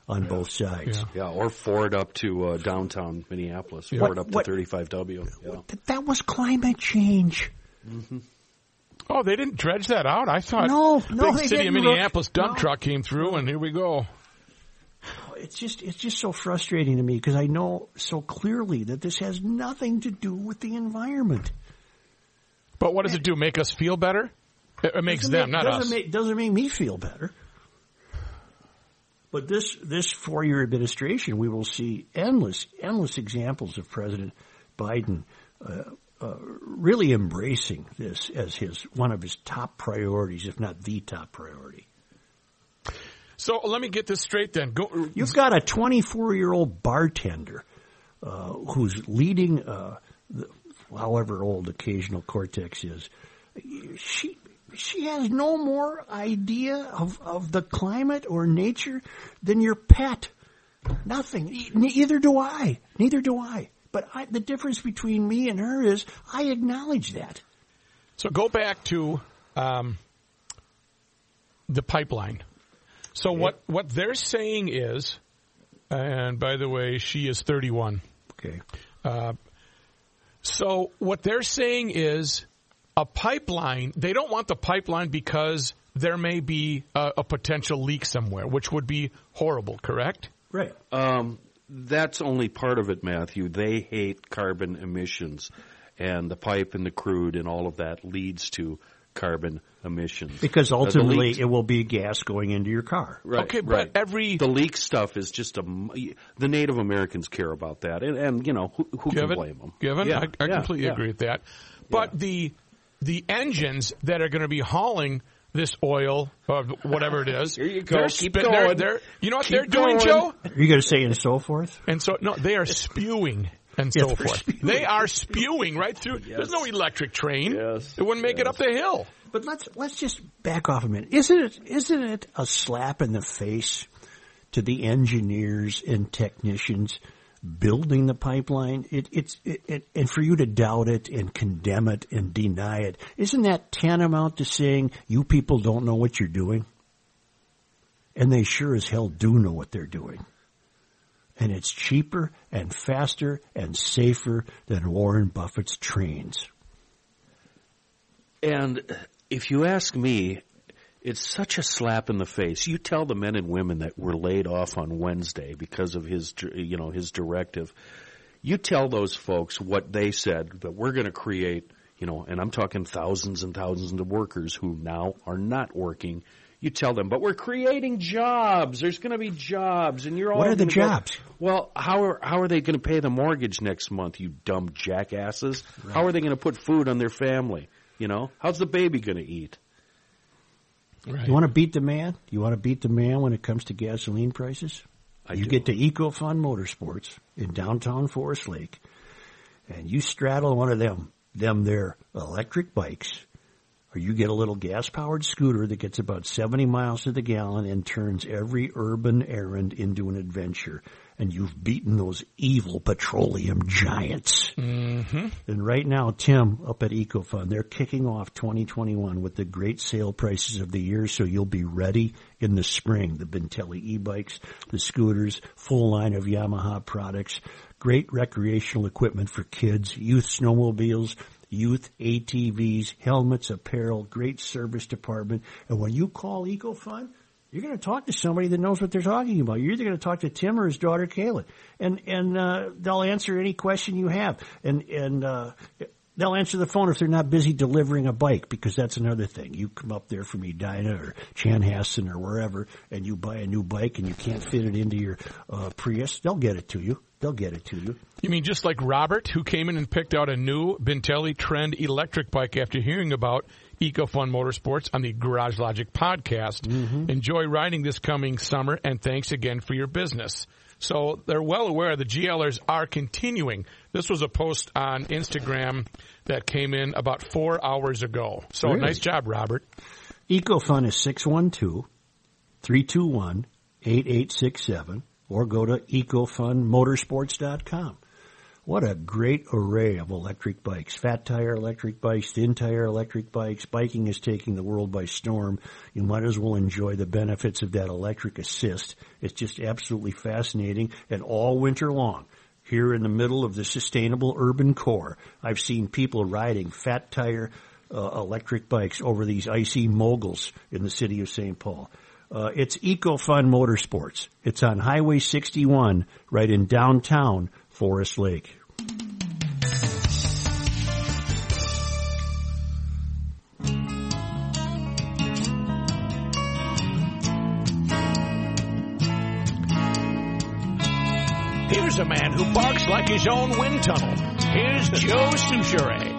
on yeah. both sides. Yeah. Yeah, or Ford up to uh, downtown Minneapolis. Yeah. Ford What- up to what- thirty-five W. Yeah. That was climate change. Oh, they didn't dredge that out? I thought No, no, big they city of didn't, Minneapolis Rook. dump No. truck came through, and here we go. It's just it's just so frustrating to me because I know so clearly that this has nothing to do with the environment. But what does it do? Make us feel better? It, it makes Doesn't them, make, not doesn't us. Make, doesn't make me feel better. But this this four-year administration, we will see endless endless examples of President Biden uh, uh, really embracing this as his one of his top priorities, if not the top priority. So let me get this straight then. Go, You've got a twenty-four-year-old bartender uh, who's leading, uh, the, however old occasional cortex is. She she has no more idea of, of the climate or nature than your pet. Nothing. E- Neither do I. Neither do I. But I, the difference between me and her is I acknowledge that. So go back to um, the pipeline. So Okay. what, what they're saying is, and by the way, she is thirty-one. Okay. Uh, so what they're saying is a pipeline, they don't want the pipeline because there may be a, a potential leak somewhere, which would be horrible, correct? Right. Um, that's only part of it, Matthew. They hate carbon emissions, and the pipe and the crude and all of that leads to carbon emissions. Because Uh, the ultimately leaks- it will be gas going into your car. Right, Okay, but right. every- the leak stuff is just a m- the Native Americans care about that, and, and you know who, who can Given, blame them? given, Yeah, I, I yeah, completely yeah. agree with that. But Yeah. the the engines that are going to be hauling this oil, or whatever it is, Here you go. they're Keep spit- going. They're, they're, you know what Keep they're doing, going. Joe? Are you going to say and so forth? And so, no, they are spewing and Yeah, so they're forth. spewing. They are spewing right through. There's no electric train. Yes, It wouldn't make it yes. up the hill. But let's let's just back off a minute. Isn't it isn't it a slap in the face to the engineers and technicians building the pipeline? It, it's it, it, and for you to doubt it and condemn it and deny it, isn't that tantamount to saying you people don't know what you're doing? And they sure as hell do know what they're doing. And it's cheaper and faster and safer than Warren Buffett's trains. And if you ask me, it's such a slap in the face. You tell the men and women that were laid off on Wednesday because of his, you know, his directive. You tell those folks what they said, that we're going to create, you know, and I'm talking thousands and thousands of workers who now are not working. You tell them, but we're creating jobs. There's going to be jobs, and you're all. What are the gonna go- jobs? Well, how are how are they going to pay the mortgage next month? You dumb jackasses! How are they going to put food on their family? You know, how's the baby going to eat? Right. You want to beat the man? You want to beat the man when it comes to gasoline prices? I you do. get to EcoFun Motorsports in downtown Forest Lake, and you straddle one of them, them their electric bikes, or you get a little gas-powered scooter that gets about seventy miles to the gallon and turns every urban errand into an adventure. And you've beaten those evil petroleum giants. Mm-hmm. And right now, Tim, up at EcoFun, they're kicking off twenty twenty-one with the great sale prices of the year, so you'll be ready in the spring. The Bentelli e-bikes, the scooters, full line of Yamaha products, great recreational equipment for kids, youth snowmobiles, youth A T Vs, helmets, apparel, great service department. And when you call EcoFun, you're going to talk to somebody that knows what they're talking about. You're either going to talk to Tim or his daughter Kayla, and and uh, they'll answer any question you have, and and uh, they'll answer the phone if they're not busy delivering a bike, because that's another thing. You come up there from Edina or Chanhassen or wherever, and you buy a new bike and you can't fit it into your uh, Prius, they'll get it to you. They'll get it to you. You mean just like Robert, who came in and picked out a new Bentelli Trend electric bike after hearing about EcoFun Motorsports on the Garage Logic podcast. Mm-hmm. Enjoy riding this coming summer, and thanks again for your business. So they're well aware the G Lers are continuing. This was a post on Instagram that came in about four hours ago. So Really? nice job, Robert. EcoFun is six one two, three two one, eight eight six seven, or go to eco fun motorsports dot com. What a great array of electric bikes. Fat tire electric bikes, thin tire electric bikes. Biking is taking the world by storm. You might as well enjoy the benefits of that electric assist. It's just absolutely fascinating. And all winter long, here in the middle of the sustainable urban core, I've seen people riding fat tire uh, electric bikes over these icy moguls in the city of Saint Paul. Uh, it's EcoFun Motorsports. It's on Highway sixty-one right in downtown Forest Lake. Here's a man who barks like his own wind tunnel. Here's Joe Souchere.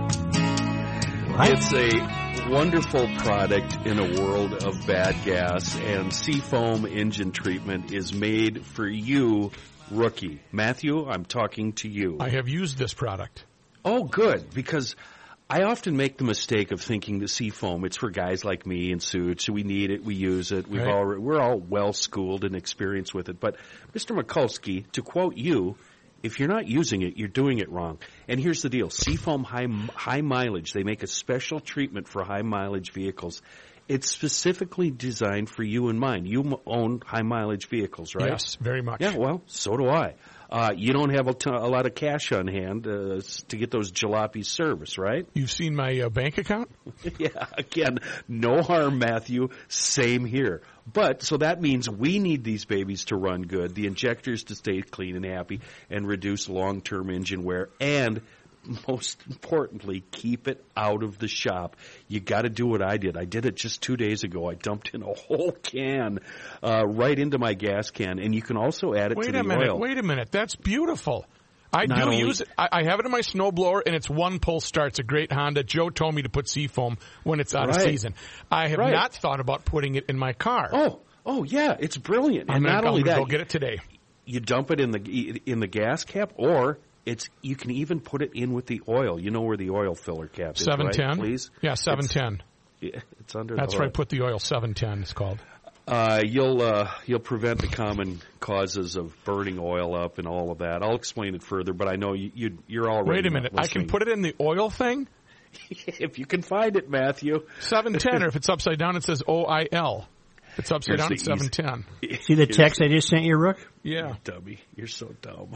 It's a wonderful product in a world of bad gas, and Seafoam engine treatment is made for you, rookie. Matthew, I'm talking to you. I have used this product. Oh, good, because I often make the mistake of thinking that Seafoam, it's for guys like me in suits. We need it. We use it. We've right. all, we're all well-schooled and experienced with it. But, Mister Mikulski, to quote you, if you're not using it, you're doing it wrong. And here's the deal. Seafoam high, high mileage, they make a special treatment for high mileage vehicles. It's specifically designed for you in mind. You own high mileage vehicles, right? Yes, very much. Yeah, well, so do I. Uh, you don't have a, ton, a lot of cash on hand uh, to get those jalopies service, right? You've seen my uh, bank account? Yeah, again, no harm, Matthew. Same here. But, so that means we need these babies to run good, the injectors to stay clean and happy, and reduce long-term engine wear, and most importantly, keep it out of the shop. You got to do what I did. I did it just two days ago. I dumped in a whole can uh, right into my gas can, and you can also add it wait to the a minute, oil. Wait a minute. That's beautiful. I Not do only- use it. I, I have it in my snowblower, and it's one pull start. It's a great Honda. Joe told me to put Seafoam when it's out of Right. season. I have Right. not thought about putting it in my car. Oh, oh yeah, it's brilliant. I'm And gonna, not I'm only gonna that, go get it today. you dump it in the in the gas cap, or it's you can even put it in with the oil. You know where the oil filler cap is, seven ten. right? Please, Yeah, seven ten. It's, yeah, it's under. That's the right. hood. Put the oil. seven ten. It's called. Uh, you'll uh, you'll prevent the common causes of burning oil up and all of that. I'll explain it further, but I know you, you you're already. Wait a minute. I can put it in the oil thing. if you can find it, Matthew. seven ten, or if it's upside down, it says O I L. If it's upside Here's down, the it's seven ten. See the text I just sent you, Rook? Yeah. Dummy, you're so dumb.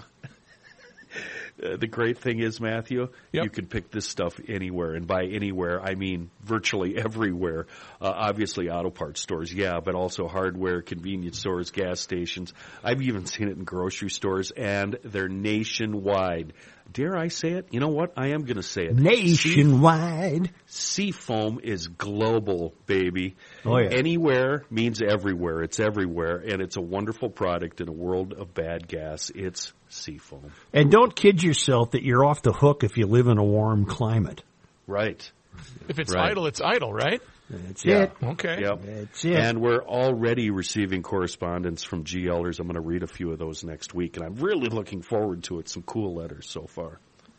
Uh, the great thing is, Matthew, Yep. you can pick this stuff anywhere, and by anywhere, I mean virtually everywhere. Uh, obviously, auto parts stores, yeah, but also hardware, convenience stores, gas stations. I've even seen it in grocery stores, and they're nationwide. Dare I say it? You know what? I am going to say it. Nationwide. Seafoam is global, baby. Oh, yeah. Anywhere means everywhere. It's everywhere, and it's a wonderful product in a world of bad gas. It's Seafoam. And don't kid yourself that you're off the hook if you live in a warm climate. Right. If it's Right. idle, it's idle, right? That's Yeah. it. Okay. Yep. That's it. And we're already receiving correspondence from G Lers. I'm going to read a few of those next week, and I'm really looking forward to it. Some cool letters so far.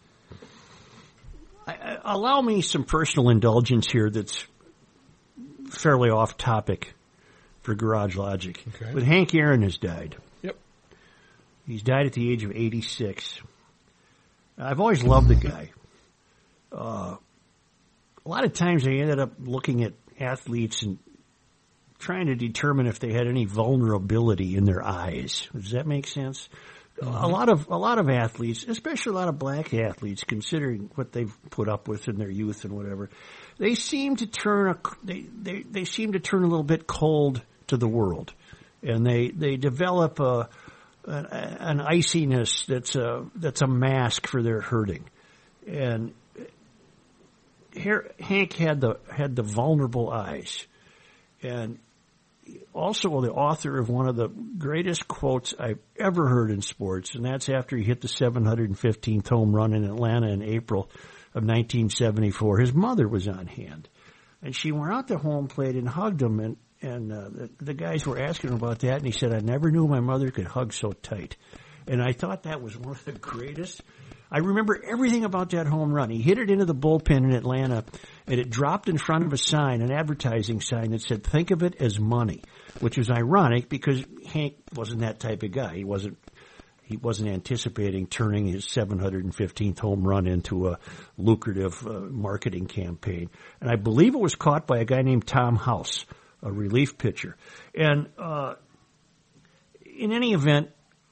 I, I, allow me some personal indulgence here that's fairly off topic for Garage Logic. Okay. But Hank Aaron has died. Yep. He's died at the age of eighty-six. I've always loved the guy. Uh, a lot of times I ended up looking at athletes and trying to determine if they had any vulnerability in their eyes. Does that make sense? Mm-hmm. A lot of a lot of athletes, especially a lot of black athletes, considering what they've put up with in their youth and whatever, they seem to turn a, they, they they seem to turn a little bit cold to the world, and they they develop a an, an iciness that's a that's a mask for their hurting. And here Hank had the had the vulnerable eyes, and also the author of one of the greatest quotes I've ever heard in sports, and that's after he hit the seven hundred fifteenth home run in Atlanta in April of nineteen seventy-four. His mother was on hand, and she went out to home plate and hugged him, and, and uh, the, the guys were asking him about that, and he said, "I never knew my mother could hug so tight." And I thought that was one of the greatest. I remember everything about that home run. He hit it into the bullpen in Atlanta, and it dropped in front of a sign, an advertising sign that said, "Think of it as money," which was ironic because Hank wasn't that type of guy. He wasn't he wasn't anticipating turning his seven hundred fifteenth home run into a lucrative uh, marketing campaign. And I believe it was caught by a guy named Tom House, a relief pitcher. And uh, in any event,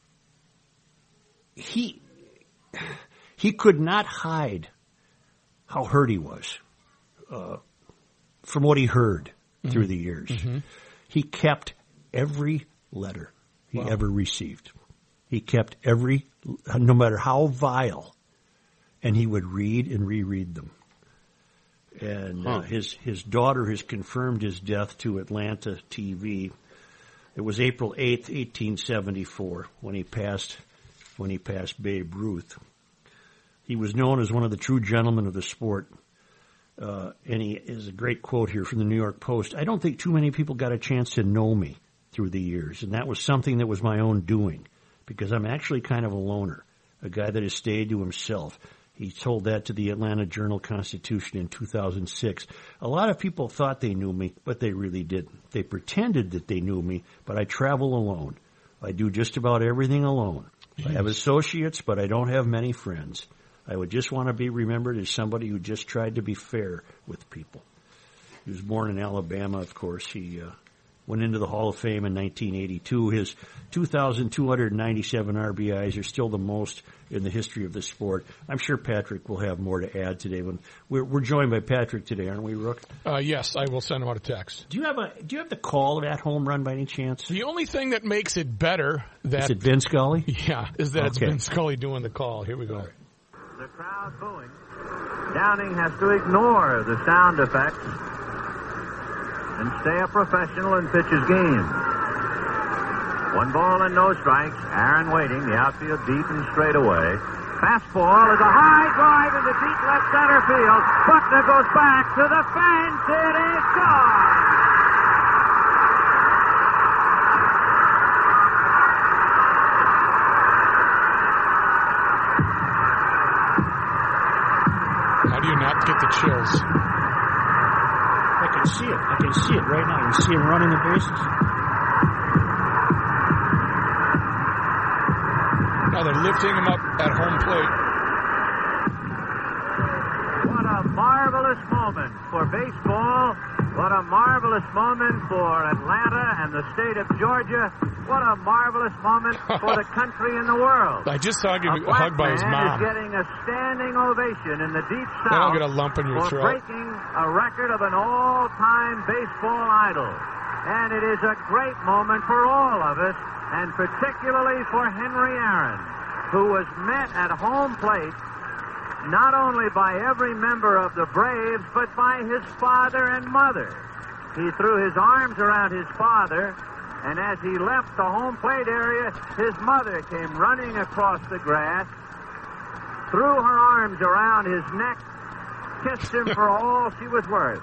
he he could not hide how hurt he was uh, from what he heard mm-hmm. through the years. Mm-hmm. He kept every letter he wow. ever received. He kept every, no matter how vile, and he would read and reread them. And huh. uh, his his daughter has confirmed his death to Atlanta T V. It was April eighth, eighteen seventy-four, when he passed when he passed Babe Ruth. He was known as one of the true gentlemen of the sport. Uh, and he is a great quote here from the New York Post. I don't think too many people got a chance to know me through the years, and that was something that was my own doing, because I'm actually kind of a loner, a guy that has stayed to himself. He told that to the Atlanta Journal-Constitution in two thousand six. A lot of people thought they knew me, but they really didn't. They pretended that they knew me, but I travel alone. I do just about everything alone. Jeez. I have associates, but I don't have many friends. I would just want to be remembered as somebody who just tried to be fair with people. He was born in Alabama, of course. He uh, went into the Hall of Fame in nineteen eighty-two. His two thousand two hundred ninety-seven R B Is are still the most in the history of the sport. I'm sure Patrick will have more to add today. When we're, we're joined by Patrick today, aren't we, Rook? Uh, yes, I will send him out a text. Do you have a Do you have the call of that home run by any chance? The only thing that makes it better that is it Vin Scully? Yeah, is that okay. It's Vin Scully doing the call. Here we go. The crowd booing. Downing has to ignore the sound effects and stay a professional and pitch his game. One ball and no strikes. Aaron waiting. The outfield deep and straight away. Fastball is a high drive into deep left center field. Buckner goes back to the fence. It is gone. How do you not get the chills? I can see it. I can see it right now. You see him running the bases. Now they're lifting him up at home plate. What a marvelous moment for baseball. What a marvelous moment for Atlanta and the state of Georgia. What a marvelous moment for the country and the world. I just saw him a a hug by his mom. Is getting a standing ovation in the deep south. That'll get a lump in your for throat. breaking a record of an all-time baseball idol. And it is a great moment for all of us, and particularly for Henry Aaron, who was met at home plate not only by every member of the Braves, but by his father and mother. He threw his arms around his father, and as he left the home plate area, his mother came running across the grass, threw her arms around his neck, kissed him for all she was worth.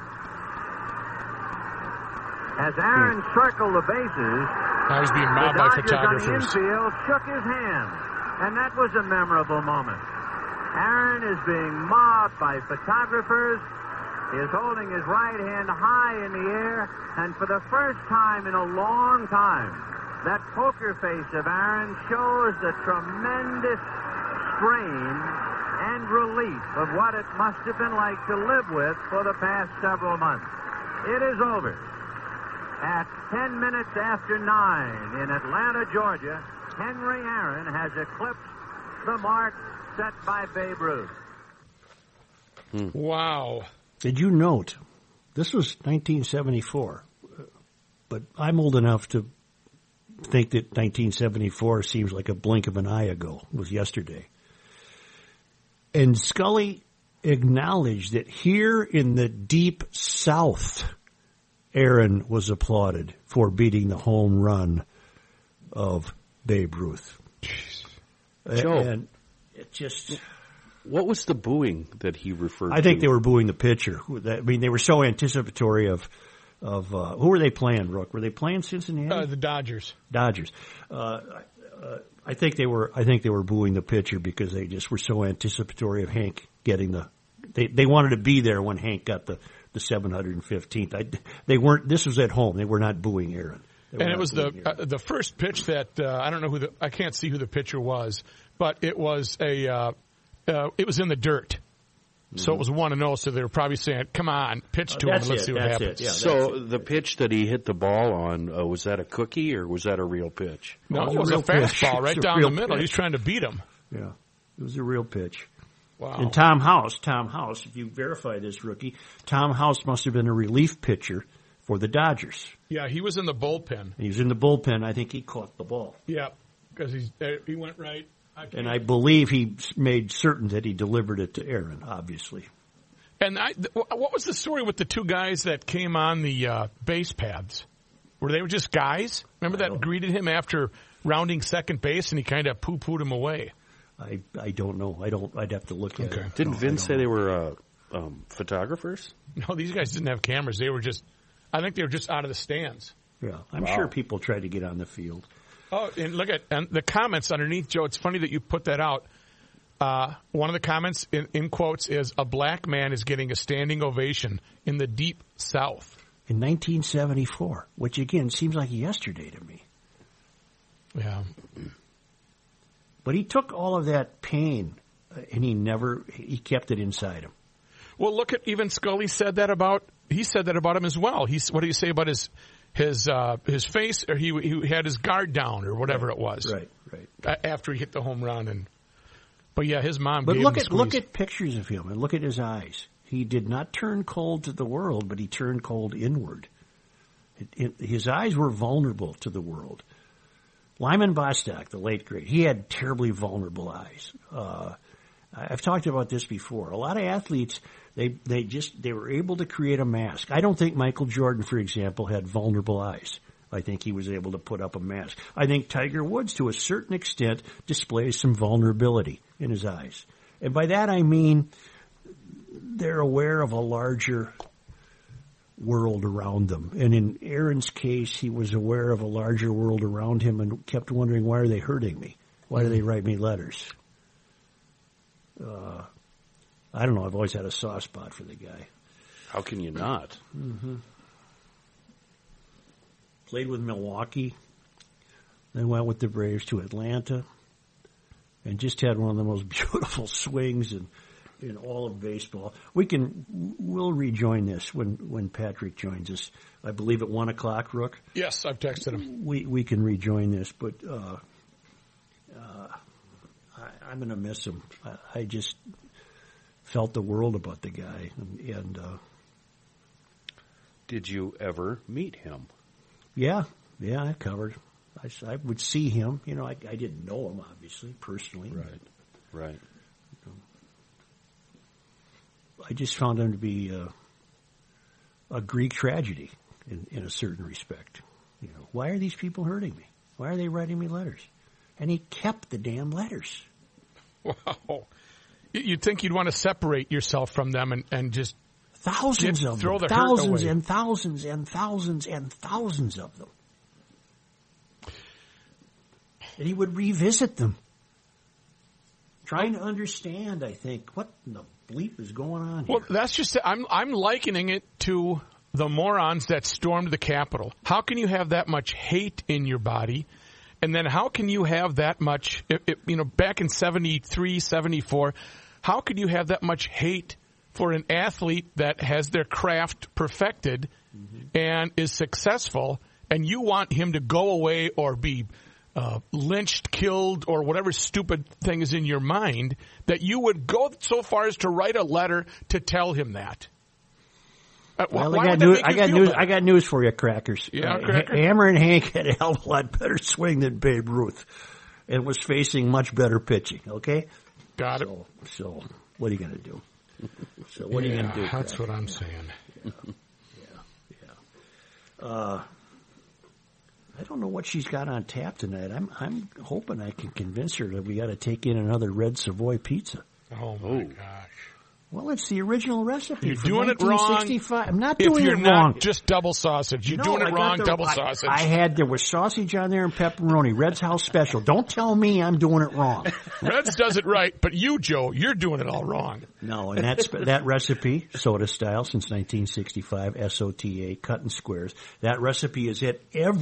As Aaron circled the bases, I was being mobbed by photographers. The Dodgers on the infield shook his hand, and that was a memorable moment. Aaron is being mobbed by photographers. He is holding his right hand high in the air, and for the first time in a long time, that poker face of Aaron shows the tremendous strain and relief of what it must have been like to live with for the past several months. It is over. At ten minutes after nine in Atlanta, Georgia, Henry Aaron has eclipsed the mark set by Babe Ruth. Hmm. Wow. Did you note, this was nineteen seventy-four, but I'm old enough to think that nineteen seventy-four seems like a blink of an eye ago. It was yesterday. And Scully acknowledged that here in the deep South, Aaron was applauded for beating the home run of Babe Ruth. Jeez. Joe, and it just... What was the booing that he referred to? I think they were booing the pitcher. I mean, they were so anticipatory of, of uh, who were they playing, Rook? Were they playing Cincinnati? Uh, the Dodgers. Dodgers. Uh, uh, I think they were. I think they were booing the pitcher because they just were so anticipatory of Hank getting the. They they wanted to be there when Hank got the, the seven hundred fifteenth. I, they weren't. This was at home. They were not booing Aaron. They And were it was not the going uh, the first pitch that uh, I don't know who the I can't see who the pitcher was, but it was a uh, uh, it was in the dirt. So it was one and zero. So they were probably saying, "Come on, pitch to Uh, him. that's Let's it, see what that's happens." it, yeah. So the pitch that he hit the ball on, uh, was that a cookie or was that a real pitch? No, It it was was a a real pitch. fastball It right was a down real the middle. pitch. He's trying to beat him. Yeah, it was a real pitch. Wow. And Tom House, Tom House, if you verify this rookie, Tom House must have been a relief pitcher for the Dodgers. Yeah, he was in the bullpen. He was in the bullpen. I think he caught the ball. Yeah, because he's uh, he went right. I And I believe he made certain that he delivered it to Aaron, obviously. And I, th- what was the story with the two guys that came on the uh, base paths? Were they just guys? Remember that greeted him after rounding second base, and he kind of poo-pooed him away. I I don't know. I don't. I'd have to look at Okay. it. Didn't No, I Vince don't say know. they were uh, um, photographers? No, these guys didn't have cameras. They were just, I think they were just out of the stands. Yeah, I'm Wow. sure people tried to get on the field. Oh, and look at and the comments underneath, Joe. It's funny that you put that out. Uh, one of the comments in, in quotes is, "A black man is getting a standing ovation in the deep South." In nineteen seventy-four, which again seems like yesterday to me. Yeah. But he took all of that pain uh, and he never, he kept it inside him. Well, look at even Scully said that about he said that about him as well. He's what do you say about his his uh, his face? Or he he had his guard down or whatever Right, it was. Right, right. a- After he hit the home run, and but yeah, his mom. But gave look him at the look squeeze. at pictures of him and look at his eyes. He did not turn cold to the world, but he turned cold inward. It, it, his eyes were vulnerable to the world. Lyman Bostock, the late great, he had terribly vulnerable eyes. Uh, I've talked about this before. A lot of athletes, they they just they were able to create a mask. I don't think Michael Jordan, for example, had vulnerable eyes. I think he was able to put up a mask. I think Tiger Woods, to a certain extent, displays some vulnerability in his eyes. And by that I mean they're aware of a larger world around them. And in Aaron's case, he was aware of a larger world around him and kept wondering, why are they hurting me? Why do they write me letters? Uh, I don't know. I've always had a soft spot for the guy. How can you not? Mm-hmm. Played with Milwaukee, then went with the Braves to Atlanta, and just had one of the most beautiful swings in, in all of baseball. We can, we'll rejoin this when, when Patrick joins us. I believe at one o'clock, Rook. Yes, I've texted him. We we can rejoin this, but uh, uh, I, I'm going to miss him. I, I just felt the world about the guy, and, and uh, Did you ever meet him? yeah, yeah, I covered. I, s- I would see him. You know, I, I didn't know him obviously personally. Right. Right. I just found him to be uh, a Greek tragedy in, in a certain respect. You know, why are these people hurting me? Why are they writing me letters? And he kept the damn letters. Wow. You- You'd think you'd want to separate yourself from them and, and just Thousands Get- of throw them. the hurt Thousands away. and thousands and thousands and thousands of them. And he would revisit them. Trying to understand, I think, what in the bleep is going on here. Well, that's just I'm I'm likening it to the morons that stormed the Capitol. How can you have that much hate in your body? And then how can you have that much, if, if, you know, back in seventy-three, seventy-four, how could you have that much hate for an athlete that has their craft perfected and is successful, and you want him to go away or be uh, lynched, killed, or whatever stupid thing is in your mind, that you would go so far as to write a letter to tell him that? Uh, wh- Well, why I got would that news. make I you got feel news. better? I got news for you, Crackers. Yeah, Uh, Cracker. Ha- Hammer and Hank had a hell of a lot better swing than Babe Ruth, and was facing much better pitching. Okay, Got it. so so what are you going to do? So what are you going to do? That's Cracker? what I'm saying. Uh, I don't know what she's got on tap tonight. I'm I'm hoping I can convince her that we got to take in another red Savoy pizza. Oh, my gosh. Well, it's the original recipe. You're from doing it wrong. nineteen sixty-five. I'm not If doing you're it not wrong. just double sausage, you're No, doing I it got wrong, the- double I- sausage. I had, there was sausage on there and pepperoni. Red's House Special. Don't tell me I'm doing it wrong. Reds does it right, but you, Joe, you're doing it all wrong. No, and that's, that recipe, soda style, since nineteen sixty-five, S O T A, cut in squares. That recipe is at every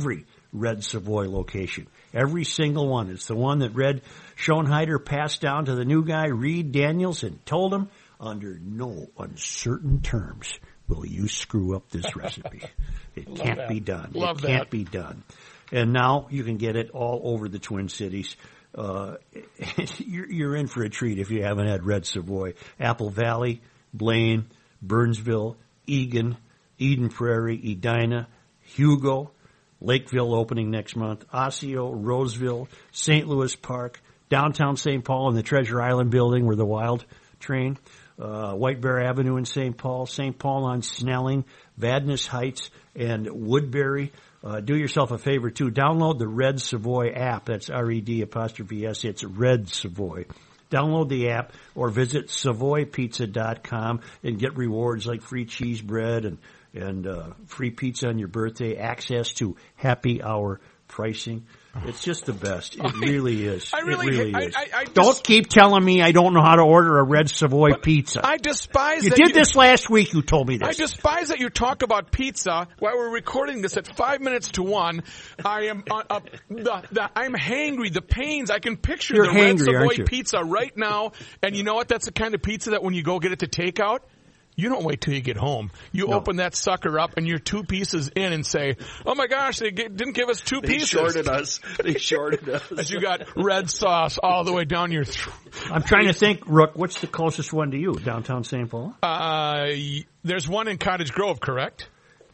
Red Savoy location. Every single one. It's the one that Red Schoenheider passed down to the new guy, Reed Daniels, and told him, under no uncertain terms will you screw up this recipe. It Love can't that. be done. Love it that. can't be done. And now you can get it all over the Twin Cities. Uh, you're, you're in for a treat if you haven't had Red Savoy. Apple Valley, Blaine, Burnsville, Egan, Eden Prairie, Edina, Hugo, Lakeville opening next month, Osseo, Roseville, Saint Louis Park, downtown Saint Paul in the Treasure Island building where the Wild train, uh, White Bear Avenue in Saint Paul, Saint Paul on Snelling, Vadnais Heights, and Woodbury. Uh, do yourself a favor, too. Download the Red Savoy app. That's R E D apostrophe S. It's Red Savoy. Download the app or visit savoy pizza dot com and get rewards like free cheese bread and, and uh, free pizza on your birthday, access to happy hour pricing. It's just the best. It really is. I really, it really I, is. I, I Don't dis- keep telling me I don't know how to order a Red Savoy pizza. I despise you that did you, this last week. You told me this. I despise that you talk about pizza while we're recording this at five minutes to one. I am uh, uh, the, the, I'm hangry. The pains. I can picture You're the hangry, Red aren't Savoy you? pizza right now. And you know what? That's the kind of pizza that when you go get it to takeout, you don't wait till you get home. You No. open that sucker up and you're two pieces in and say, "Oh my gosh, they g- didn't give us two They pieces." shorted us. They shorted us. As you got red sauce all the way down your throat. I'm trying to think, Rook, what's the closest one to you? Downtown Saint Paul? Uh, y- there's one in Cottage Grove, correct?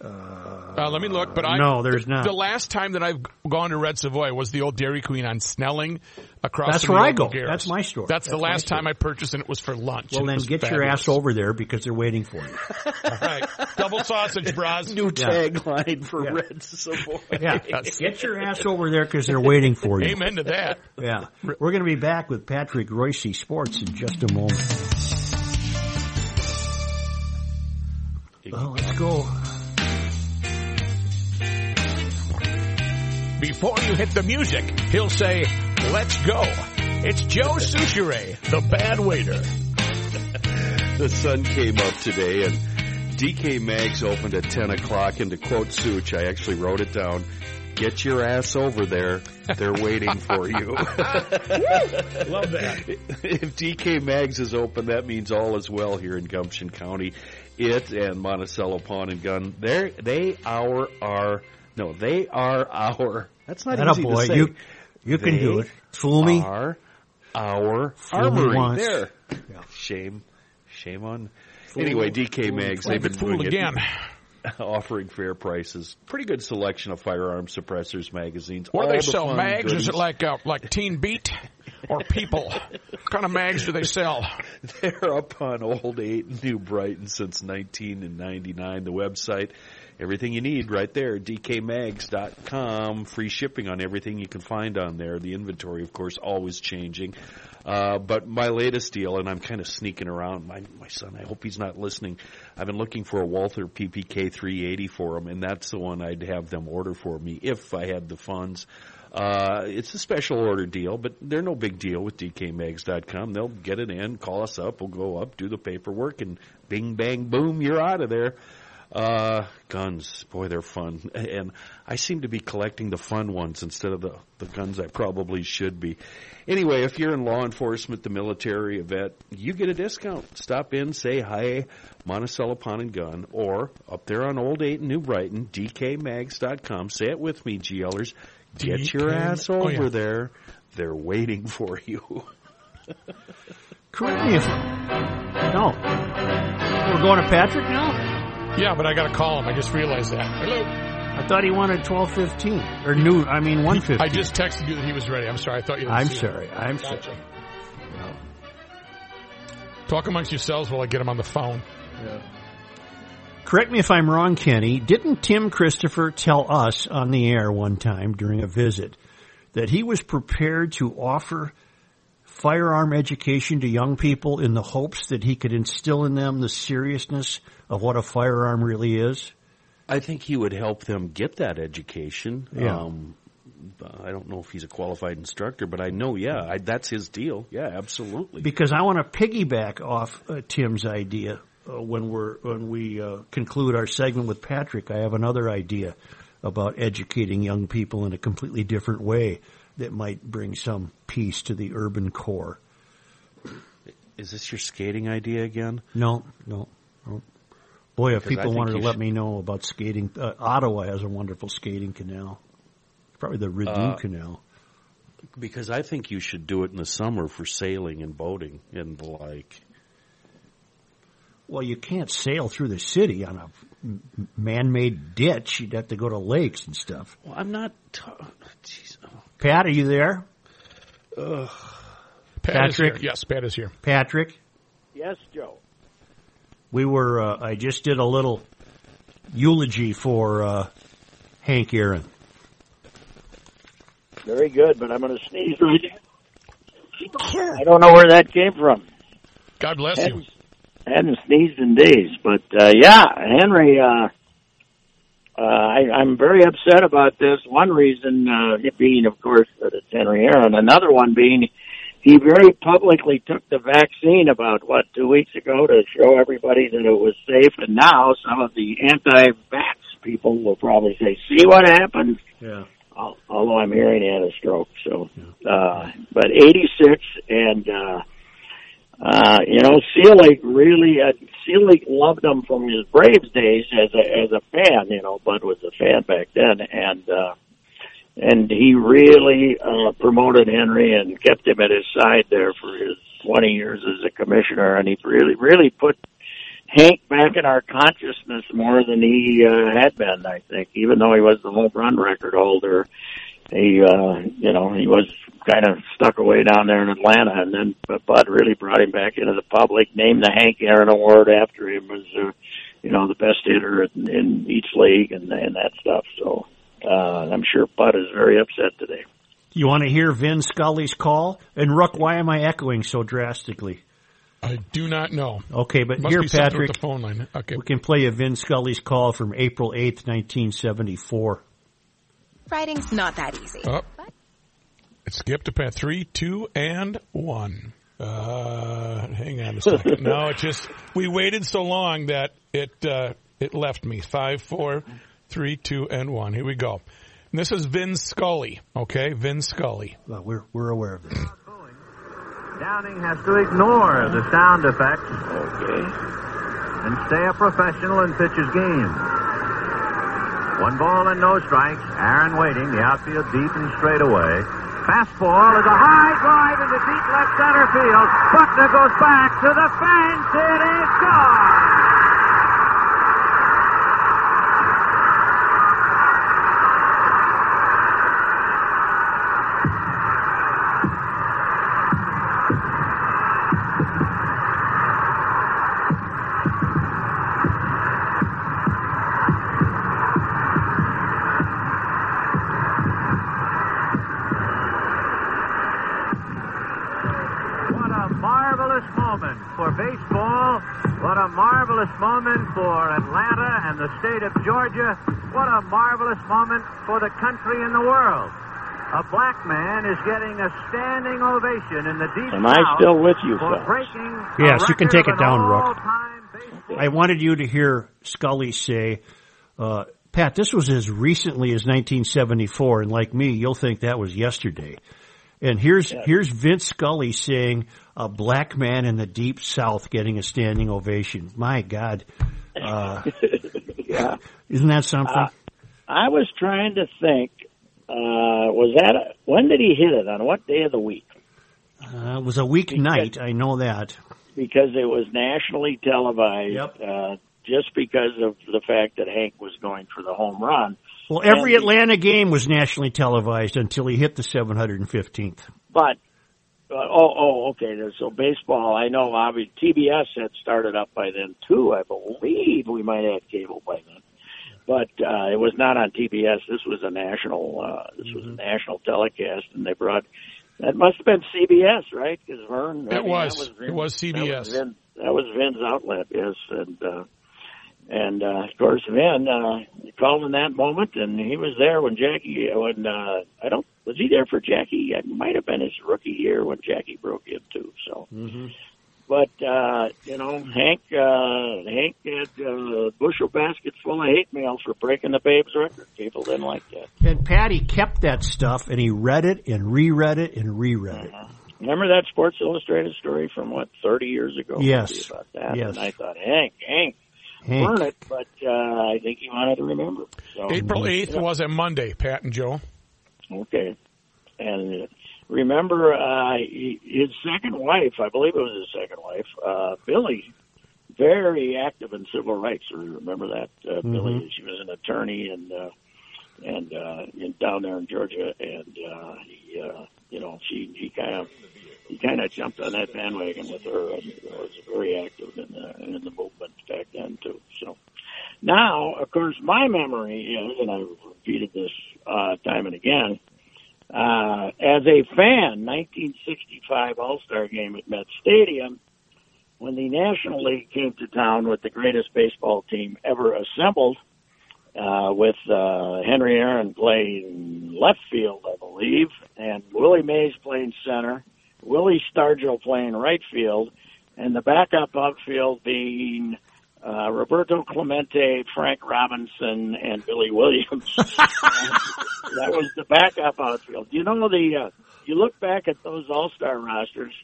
Uh, let me look. But I no, there's not. The last time that I've gone to Red Savoy was the old Dairy Queen on Snelling across That's from where the I go. local Garrett's. That's my store. That's, the That's my last store. time I purchased, and it was for lunch. Well, and it then was get your fabulous. ass over there because they're waiting for you. All right. Double sausage, bras. New Yeah. tagline for Yeah. Red Savoy. Yeah, get your ass over there because they're waiting for you. Amen to that. Yeah, we're going to be back with Patrick Royce Sports in just a moment. Well, let's go. Before you hit the music, he'll say, "Let's go." It's Joe Souchere, the bad waiter. The sun came up today, and D K Mags opened at ten o'clock. And to quote Such, I actually wrote it down. Get your ass over there. They're waiting for you. Love that. If D K Mags is open, that means all is well here in Gumption County. It and Monticello Pawn and Gun, they're, they our, are, no, they are our, that's not easy Attaboy, to say. you, you can They do it. Fool me. are our Fool me armory. once. There. Yeah. Shame. Shame on. Anyway, D K Mags, they've been Fool doing again. it, offering fair prices. Pretty good selection of firearm suppressors, magazines. What do all they the sell? fun Mags? goodies. Is it like uh, like Teen Beat or People? What kind of mags do they sell? They're up on Old eight in New Brighton since nineteen ninety-nine. The website, everything you need right there, d k mags dot com. Free shipping on everything you can find on there. The inventory, of course, always changing. Uh, but my latest deal, and I'm kind of sneaking around, my, my son, I hope he's not listening. I've been looking for a Walther P P K three eighty for him, and that's the one I'd have them order for me if I had the funds. Uh, it's a special order deal, but they're no big deal with d k mags dot com. They'll get it in, call us up, we'll go up, do the paperwork, and bing, bang, boom, you're out of there. Uh, guns, boy, they're fun. And I seem to be collecting the fun ones instead of the, the guns I probably should be. Anyway, if you're in law enforcement, the military, a vet, you get a discount. Stop in, say hi, Monticello Pawn and Gun, or up there on Old eight in New Brighton, d k mags dot com. Say it with me, GLers. Get your ass over Oh, yeah. there. They're waiting for you. Correct me if no. We're going to Patrick now. Yeah, but I got to call him. I just realized that. Hello. I thought he wanted twelve fifteen or new. I mean one fifteen. I just texted you that he was ready. I'm sorry. I thought you didn't I'm see sorry. It. I'm Gotcha. sorry. Talk amongst yourselves while I get him on the phone. Correct me if I'm wrong, Kenny. Didn't Tim Christopher tell us on the air one time during a visit that he was prepared to offer firearm education to young people in the hopes that he could instill in them the seriousness of what a firearm really is? I think he would help them get that education. Yeah. Um, I don't know if he's a qualified instructor, but I know, yeah, I, that's his deal. Yeah, absolutely. Because I want to piggyback off uh, Tim's idea uh, when we're when we uh, conclude our segment with Patrick. I have another idea. about educating young people in a completely different way that might bring some peace to the urban core. Is this your skating idea again? No, no, no. Boy, if Because I people think wanted to you let should- me know about skating, uh, Ottawa has a wonderful skating canal. Probably the Rideau Uh, Canal. Because I think you should do it in the summer for sailing and boating and the like. Well, you can't sail through the city on a m- man-made ditch. You'd have to go to lakes and stuff. Well, I'm not. Ta- Jeez. Oh. Pat, are you there? Ugh. Pat is Patrick? here. Yes, Pat is here. Patrick? Yes, Joe. We were, uh, I just did a little eulogy for uh, Hank Aaron. Very good, but I'm going to sneeze right now. I don't know where that came from. God bless you. Hadn't, hadn't sneezed in days, but uh, yeah, Henry. Uh, uh, I, I'm very upset about this. One reason uh, it being, of course, that it's Henry Aaron. Another one being he very publicly took the vaccine about what two weeks ago to show everybody that it was safe, and now some of the anti-vax people will probably say, "See what happened." Yeah. Although I'm hearing he had a stroke, so, uh, but eighty-six, and, uh, uh, you know, Seelig really, uh, Seelig loved him from his Braves days as a, as a fan, you know, Bud was a fan back then, and, uh, and he really, uh, promoted Henry and kept him at his side there for his twenty years as a commissioner, and he really, really put Hank back in our consciousness more than he uh, had been, I think. Even though he was the home run record holder, he, uh, you know, he was kind of stuck away down there in Atlanta. And then but Bud really brought him back into the public, named the Hank Aaron Award after him as, uh, you know, the best hitter in, in each league and, and that stuff. So uh, I'm sure Bud is very upset today. You want to hear Vin Scully's call? And, Rook, why am I echoing so drastically? I do not know. Okay, but Must here, be something Patrick, with the phone line. Okay. we can play you Vin Scully's call from April eighth, nineteen seventy-four. Writing's not that easy. Oh. It skipped to Pat. Three, two, and one. Uh, hang on a second. No, it just, we waited so long that it, uh, it left me. Five, four, three, two, and one. Here we go. And this is Vin Scully. Okay, Vin Scully. Well, we're, we're aware of this. Downing has to ignore the sound effects. Okay. And stay a professional and pitch his game. One ball and no strikes. Aaron waiting. The outfield deep and straight away. Fastball is a high drive into deep left center field. Buckner goes back to the fence. It is gone. For baseball, what a marvelous moment for Atlanta and the state of Georgia. What a marvelous moment for the country and the world. A black man is getting a standing ovation in the deep Am I South still with you, for fellas? breaking Yes, a you can record take of it down, an Rook. all-time baseball. I wanted you to hear Scully say, uh, Pat, this was as recently as nineteen seventy-four, and like me, you'll think that was yesterday. And here's Yeah. here's Vince Scully saying a black man in the deep South getting a standing ovation. My God, uh, Yeah. isn't that something? Uh, I was trying to think, uh, was that, a, when did he hit it? On what day of the week? Uh, it was a weeknight, I know that. Because it was nationally televised, Yep. uh, just because of the fact that Hank was going for the home run. Well, every And- Atlanta game was nationally televised until he hit the seven hundred fifteenth. But, uh, oh, oh, okay. So baseball, I know, obviously, T B S had started up by then too. I believe we might have cable by then. But uh, it was not on T B S. This was a national. Uh, this was a national telecast, and they brought. That must have been C B S, right? Because Vern. I It mean, was. that Vin, It was C B S. That was, Vin, that was Vin's outlet, yes, and uh, and uh, of course Vin uh, called in that moment, and he was there when Jackie. When uh, I don't was he there for Jackie? It might have been his rookie year when Jackie broke in too. So. Mm-hmm. but uh, you know, Hank uh, Hank had uh, bushel baskets full of hate mail for breaking the Babes record. People didn't like that. And Patty kept that stuff, and he read it and reread it and reread it. Uh-huh. Remember that Sports Illustrated story from, what, thirty years ago? Yes. About that? Yes. And I thought, Hank, Hank, Hank. burn it, but uh, I think he wanted to remember. So, April eighth yeah. was a Monday, Pat and Joe. Okay. And remember, uh, he, his second wife, I believe it was his second wife, uh, Billy, very active in civil rights. Remember that, uh, mm-hmm. Billy? She was an attorney and uh, and uh, in, down there in Georgia, and uh, he, uh, you know, she he kind of he kind of jumped on that bandwagon with her and was very active in the in the movement back then too. So now, of course, my memory is, and I've repeated this uh, time and again. Uh, as a fan, nineteen sixty-five All-Star game at Met Stadium, when the National League came to town with the greatest baseball team ever assembled, uh, with uh, Henry Aaron playing left field, I believe, and Willie Mays playing center, Willie Stargell playing right field, and the backup outfield being uh, Roberto Clemente, Frank Robinson, and Billy Williams. That was the backup outfield. You know, the uh, you look back at those All-Star rosters,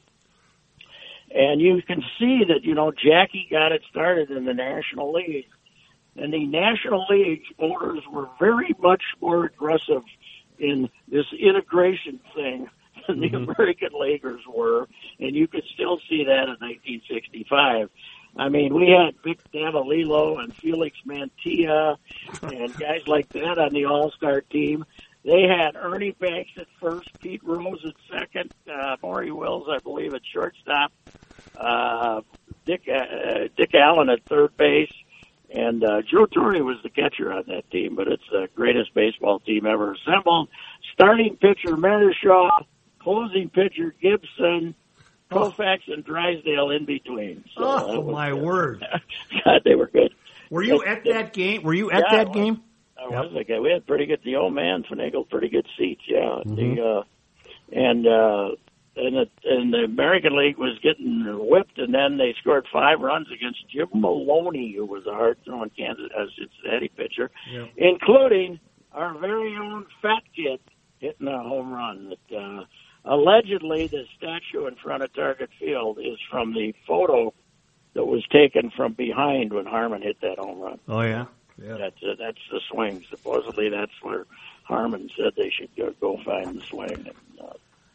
and you can see that, you know, Jackie got it started in the National League. And the National League owners were very much more aggressive in this integration thing than the mm-hmm. American Leaguers were. And you could still see that in nineteen sixty-five. I mean, we had Vic Davalillo and Felix Mantilla and guys like that on the All-Star team. They had Ernie Banks at first, Pete Rose at second, uh, Maury Wills, I believe, at shortstop, uh, Dick uh, Dick Allen at third base, and uh, Joe Torre was the catcher on that team. But it's the greatest baseball team ever assembled. Starting pitcher Metershaw, closing pitcher Gibson, Koufax and Drysdale in between. So oh, my good. word. God, they were good. Were you at that game? Were you at yeah, that game? I was. Yep. Okay. We had pretty good, the old man finagled pretty good seats, yeah. Mm-hmm. The, uh, and, uh, and the, and the American League was getting whipped, and then they scored five runs against Jim Maloney, who was a hard-throwing Kansas uh, Cincinnati pitcher, yep. including our very own Fat Kid hitting a home run that, uh, allegedly, the statue in front of Target Field is from the photo that was taken from behind when Harmon hit that home run. Oh, yeah? Yeah. That's, uh, that's the swing. Supposedly, that's where Harmon said they should go, go find the swing. And, uh,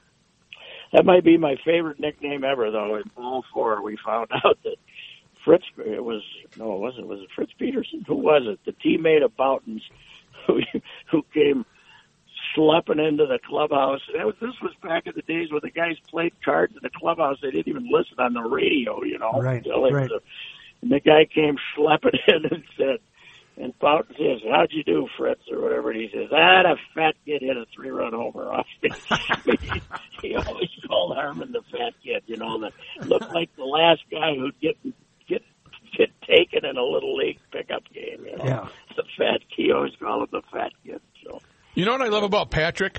that might be my favorite nickname ever, though. In Ball four, we found out that Fritz, it was, no, it wasn't, was it Fritz Peterson? Who was it? The teammate of Bouton's who, who came schlepping into the clubhouse. That was, this was back in the days when the guys played cards in the clubhouse. They didn't even listen on the radio, you know. Right, so right. A, and the guy came schlepping in and said, and Bouton says, how'd you do, Fritz, or whatever. And he says, ah, that fat kid hit a three-run homer off me. he, he always called Harmon the fat kid, you know, that looked like the last guy who'd get get get taken in a little league pickup game, you know. Yeah. The fat kid, he always called him the fat kid, so. You know what I love about Patrick?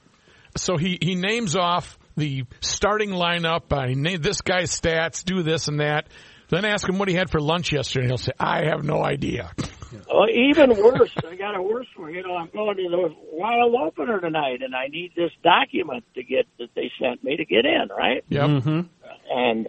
So he, he names off the starting lineup. I name this guy's stats, do this and that. Then ask him what he had for lunch yesterday, and he'll say, I have no idea. Oh, even worse. I got a worse one. You know, I'm going to the Wild Opener tonight, and I need this document to get that they sent me to get in, right? Yep. Mm-hmm. And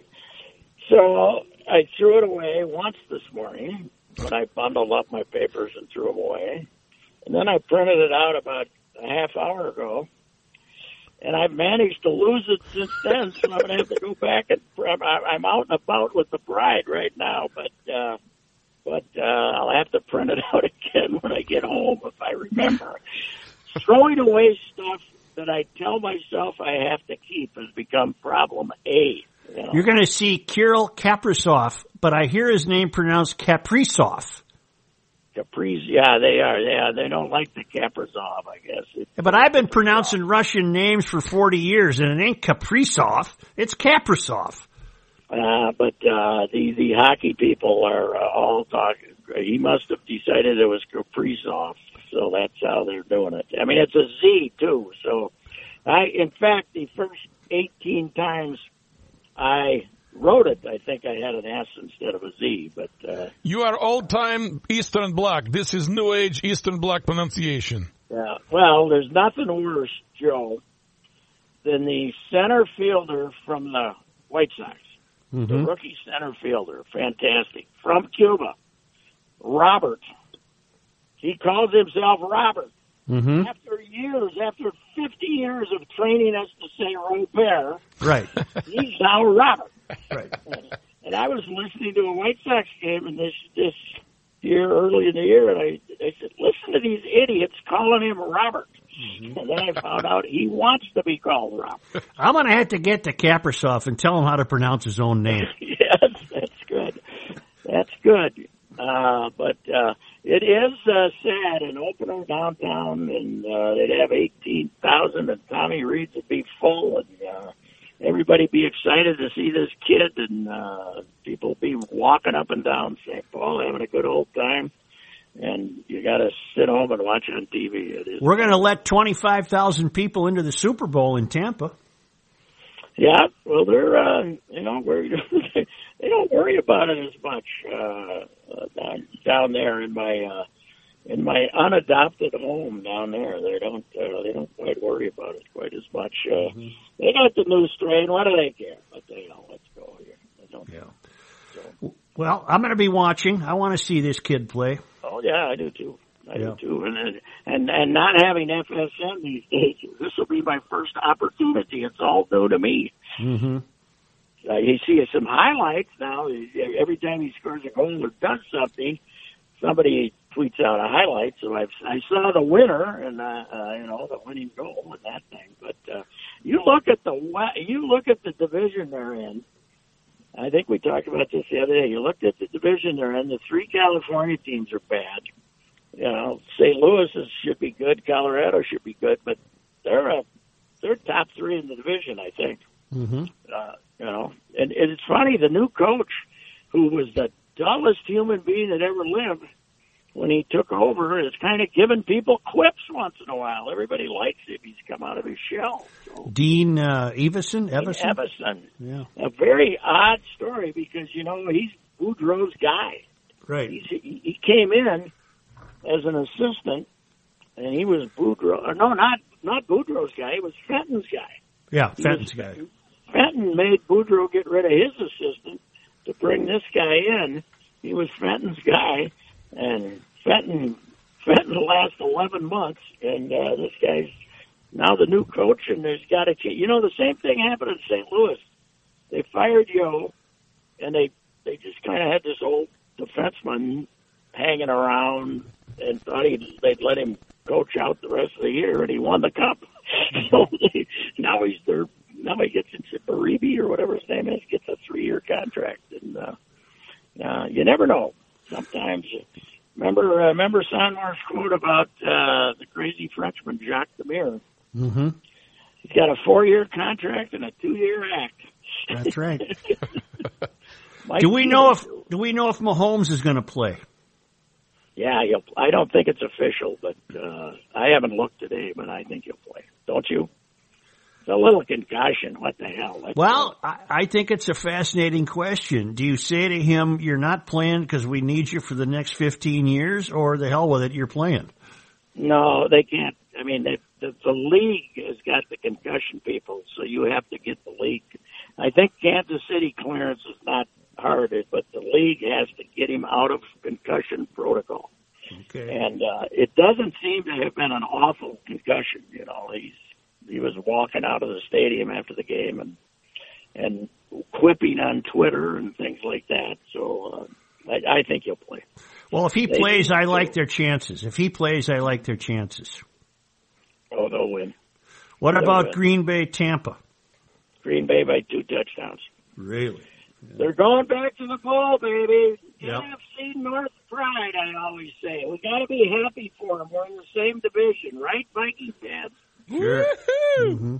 so I threw it away once this morning when I bundled up my papers and threw them away. And then I printed it out about a half hour ago, and I've managed to lose it since then, so I'm going to have to go back and I'm out and about with the bride right now, but uh, but uh, I'll have to print it out again when I get home if I remember. Throwing away stuff that I tell myself I have to keep has become problem A. You know? You're going to see Kirill Kaprizov, but I hear his name pronounced Kaprizov. Capriz, yeah, they are. Yeah, they don't like the Kaprizov, I guess. It's, but I've been pronouncing Russian names for forty years, and it ain't Kaprizov. It's Kaprizov. Uh, but uh, the the hockey people are uh, all talking. He must have decided it was Kaprizov, so that's how they're doing it. I mean, it's a Z too. So, I, in fact, the first eighteen times I wrote it, I think I had an S instead of a Z. But uh, you are old-time Eastern Bloc. This is New Age Eastern Bloc pronunciation. Yeah. Well, there's nothing worse, Joe, than the center fielder from the White Sox. Mm-hmm. The rookie center fielder, fantastic, from Cuba, Robert. He calls himself Robert. Mm-hmm. After years, after fifty years of training us to say Robert, right? He's now Robert. Right. And, and I was listening to a White Sox game in this this year, early in the year, and I, I said, listen to these idiots calling him Robert. Mm-hmm. And then I found out he wants to be called Robert. I'm going to have to get to Kaprasov and tell him how to pronounce his own name. Yes, that's good. That's good. Uh, but uh, it is uh, sad, an opener downtown, and uh, they'd have eighteen thousand, and Tommy Reed's would be full, and uh, everybody be excited to see this kid, and uh, people be walking up and down Saint Paul, having a good old time. And you got to sit home and watch it on T V. It is. We're going to let twenty-five thousand people into the Super Bowl in Tampa. Yeah, well, they're, uh, you know, we're, they don't worry about it as much uh, down, down there in my uh, in my unadopted home down there. They don't uh, they don't quite worry about it quite as much. Uh, mm-hmm. They got the new strain. What do they care? But they know, let's go here. They don't. Yeah. So. Well, I'm going to be watching. I want to see this kid play. Oh yeah, I do too. I yeah. do too. And and and not having F S N these days, this will be my first opportunity. It's all new to me. Mm-hmm. Uh, you see some highlights now. Every time he scores a goal or does something, somebody tweets out a highlight. So I I saw the winner and uh, uh, you know the winning goal and that thing. But uh, you look at the you look at the division they're in. I think we talked about this the other day. You looked at the division they're in. The three California teams are bad. You know, Saint Louis is, should be good. Colorado should be good, but they're a, they're top three in the division, I think. Mm-hmm. Uh, you know, and, and it's funny. The new coach, who was the dullest human being that ever lived, when he took over, is kind of giving people quips once in a while. Everybody likes him. He's come out of his shell. So. Dean uh, Evison? Evison? Dean Evison. Yeah. A very odd story because, you know, he's Boudreaux's guy. Right. He's, he, he came in as an assistant, and he was Boudreaux. Or no, not not Boudreaux's guy. He was Fenton's guy. Yeah, Fenton's guy. Fenton made Boudreaux get rid of his assistant to bring this guy in. He was Fenton's guy. And Fenton, Fenton last eleven months, and uh, this guy's now the new coach, and there's got to change. You know, the same thing happened in Saint Louis. They fired Yo, and they they just kind of had this old defenseman hanging around, and thought he'd, they'd let him coach out the rest of the year, and he won the cup. So they, now he's their now he gets into Baribi or whatever his name is, gets a three year contract, and uh, uh, you never know. Sometimes, remember, uh, remember Sanmar's quote about uh, the crazy Frenchman Jacques Demers. Mm-hmm. He's got a four-year contract and a two-year act. That's right. do we know if do we know if Mahomes is going to play? Yeah, he'll, I don't think it's official, but uh, I haven't looked today, but I think he'll play. Don't you? It's a little concussion. What the hell? Let's well, I, I think it's a fascinating question. Do you say to him, you're not playing because we need you for the next fifteen years, or the hell with it, you're playing? No, they can't. I mean, they, the, the league has got the concussion people, so you have to get the league. I think Kansas City clearance is not hard, but the league has to get him out of concussion protocol. Okay. And uh, it doesn't seem to have been an awful concussion. You know, he's He was walking out of the stadium after the game and and quipping on Twitter and things like that. So uh, I, I think he'll play. Well, if he they, plays, I like their chances. If he plays, I like their chances. Oh, they'll win. What they'll about win. Green Bay, Tampa? Green Bay by two touchdowns. Really? Yeah. They're going back to the bowl, baby. Yep. N F C North pride, I always say. We got to be happy for them. We're in the same division, right, Viking fans? Sure. Mm-hmm.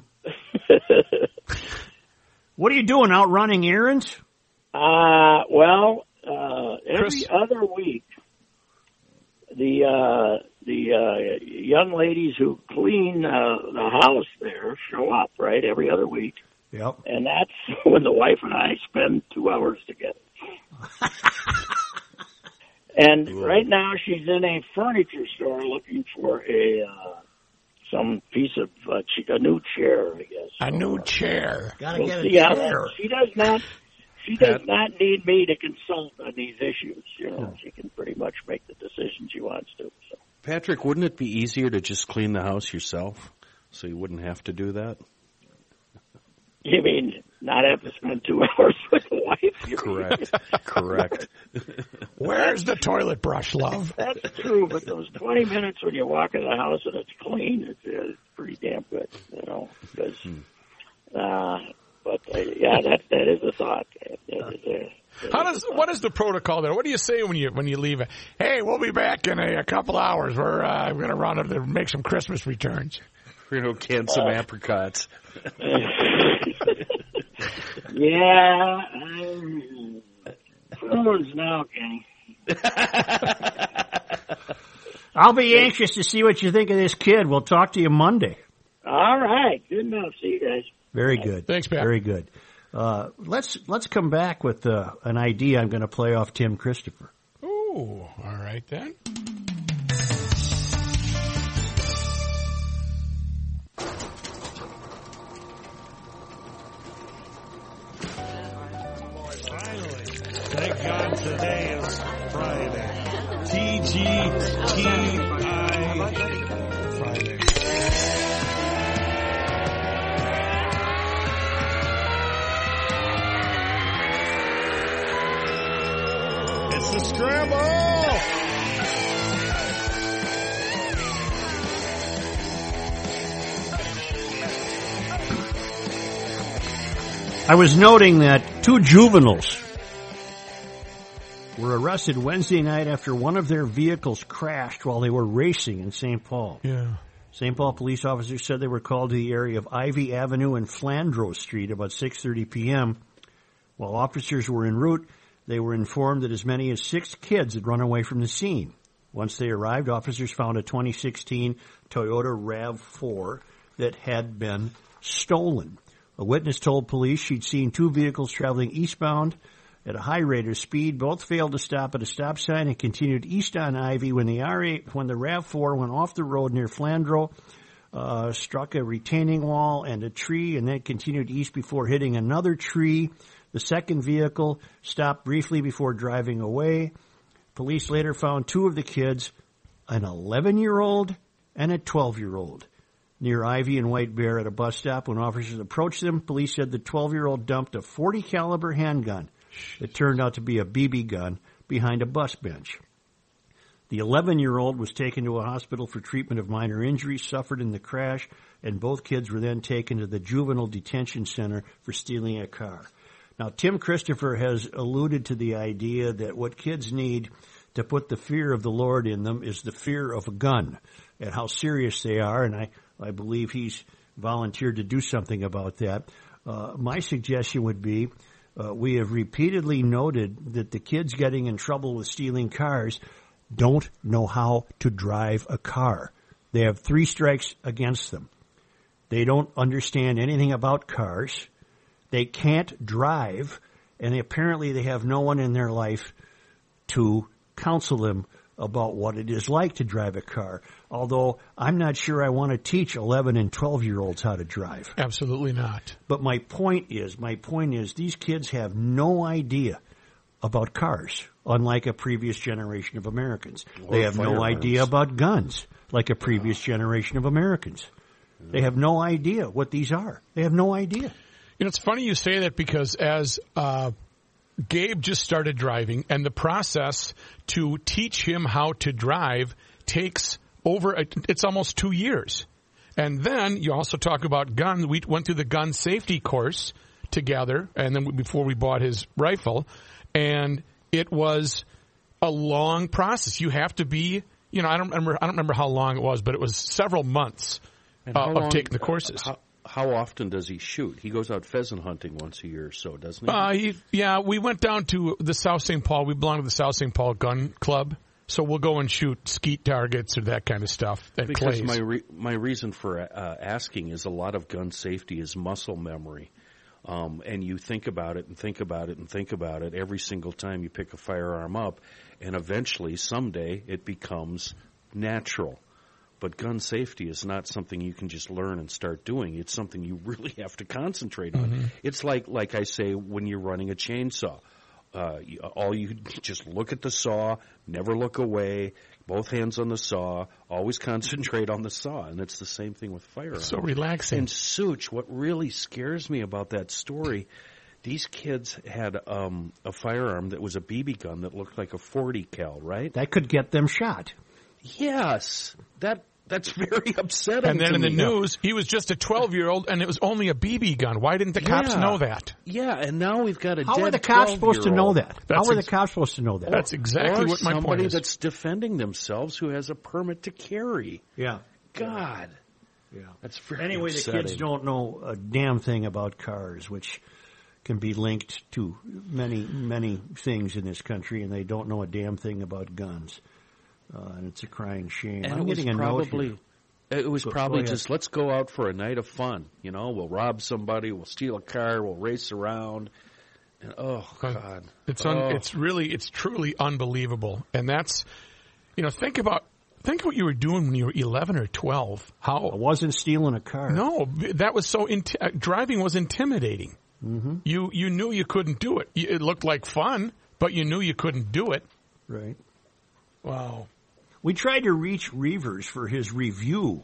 What are you doing, out running errands? Uh, well, uh, every Chris. other week, the uh, the uh, young ladies who clean uh, the house there show up, right, every other week. Yep. And that's when the wife and I spend two hours together. And right now she's in a furniture store looking for a uh, some piece of uh, a new chair, I guess. A so, new uh, chair. Gotta we'll get a see how chair. that- She does not. She does not need me to consult on these issues. You know, she can pretty much make the decision she wants to. So. Patrick, wouldn't it be easier to just clean the house yourself so you wouldn't have to do that? You mean not have to spend two hours with the wife? You Correct. Correct. Where's the toilet brush, love? That's true, but those twenty minutes when you walk in the house and it's clean, it's, it's pretty damn good, you know. Because, uh, but uh, yeah, that that is a thought. That is a, that How is does a what is the protocol there? What do you say when you when you leave? Hey, we'll be back in a, a couple hours. We're uh, we're gonna run up to make some Christmas returns. We're going to can some uh, apricots. Yeah, I'm prunes now, Kenny. I'll be anxious to see what you think of this kid. We'll talk to you Monday. All right, good enough. See you guys. Very good. Thanks, Pat. Very good. Uh, let's let's come back with uh, an idea I'm going to play off Tim Christopher. Ooh, all right then. Thank God today is Friday. T G T I Friday. It's the scramble! I was noting that two juveniles were arrested Wednesday night after one of their vehicles crashed while they were racing in Saint Paul. Yeah. Saint Paul police officers said they were called to the area of Ivy Avenue and Flandreau Street about six thirty p.m. While officers were en route, they were informed that as many as six kids had run away from the scene. Once they arrived, officers found a twenty sixteen Toyota RAV four that had been stolen. A witness told police she'd seen two vehicles traveling eastbound at a high rate of speed. Both failed to stop at a stop sign and continued east on Ivy when the R eight, when the RAV four went off the road near Flandreau, uh, struck a retaining wall and a tree, and then continued east before hitting another tree. The second vehicle stopped briefly before driving away. Police later found two of the kids, an eleven-year-old and a twelve-year-old, near Ivy and White Bear at a bus stop. When officers approached them, police said the twelve-year-old dumped a forty caliber handgun that turned out to be a B B gun behind a bus bench. The eleven-year-old was taken to a hospital for treatment of minor injuries suffered in the crash, and both kids were then taken to the Juvenile Detention Center for stealing a car. Now, Tim Christopher has alluded to the idea that what kids need to put the fear of the Lord in them is the fear of a gun and how serious they are, and I, I believe he's volunteered to do something about that. Uh, my suggestion would be uh, we have repeatedly noted that the kids getting in trouble with stealing cars don't know how to drive a car. They have three strikes against them. They don't understand anything about cars. They can't drive, and apparently they have no one in their life to counsel them about what it is like to drive a car. Although I'm not sure I want to teach eleven and twelve-year-olds how to drive. Absolutely not. But my point is, my point is these kids have no idea about cars, unlike a previous generation of Americans. Or They have no firearms. idea about guns, like a previous generation of Americans. They have no idea what these are. They have no idea. You know, it's funny you say that because as uh, Gabe just started driving, and the process to teach him how to drive takes over, a, it's almost two years. And then you also talk about guns. We went through the gun safety course together, and then before we bought his rifle, and it was a long process. You have to be, you know, I don't remember, I don't remember how long it was, but it was several months And uh, how of long- taking the courses. How, how often does he shoot? He goes out pheasant hunting once a year or so, doesn't he? Uh, he, yeah, we went down to the South Saint Paul. We belong to the South Saint Paul Gun Club, so we'll go and shoot skeet targets or that kind of stuff. At Because Clay's. my re- my reason for uh, asking is a lot of gun safety is muscle memory. Um, and you think about it and think about it and think about it every single time you pick a firearm up, and eventually, someday, it becomes natural. But gun safety is not something you can just learn and start doing. It's something you really have to concentrate on. Mm-hmm. It's like, like I say, when you're running a chainsaw. Uh, you, all you just look at the saw, never look away, both hands on the saw, always concentrate on the saw. And it's the same thing with firearms. So relaxing. And Such, what really scares me about that story, these kids had um, a firearm that was a B B gun that looked like a forty cal, right? That could get them shot. Yes. That That's very upsetting. And then to in the me. news, he was just a twelve-year-old, and it was only a B B gun. Why didn't the cops Yeah. know that? Yeah, and now we've got a How dead were the cops supposed to know that? That's How were ex- the cops supposed to know that? That's exactly or what my point somebody is. that's defending themselves who has a permit to carry. Yeah. God. Yeah. That's very Anyway, upsetting. the kids don't know a damn thing about cars, which can be linked to many, many things in this country, and they don't know a damn thing about guns. Uh, and it's a crying shame. And I'm it was getting a note probably here. it was Go- probably go ahead. just let's go out for a night of fun. You know, we'll rob somebody, we'll steal a car, we'll race around. And oh God, It's un, oh. it's really it's truly unbelievable, and that's you know think about think what you were doing when you were eleven or twelve. I How wasn't stealing a car. no, that was so inti- uh, driving was intimidating. Mm-hmm. You you knew you couldn't do it. You, it looked like fun, but you knew you couldn't do it. Right. Wow. We tried to reach Reavers for his review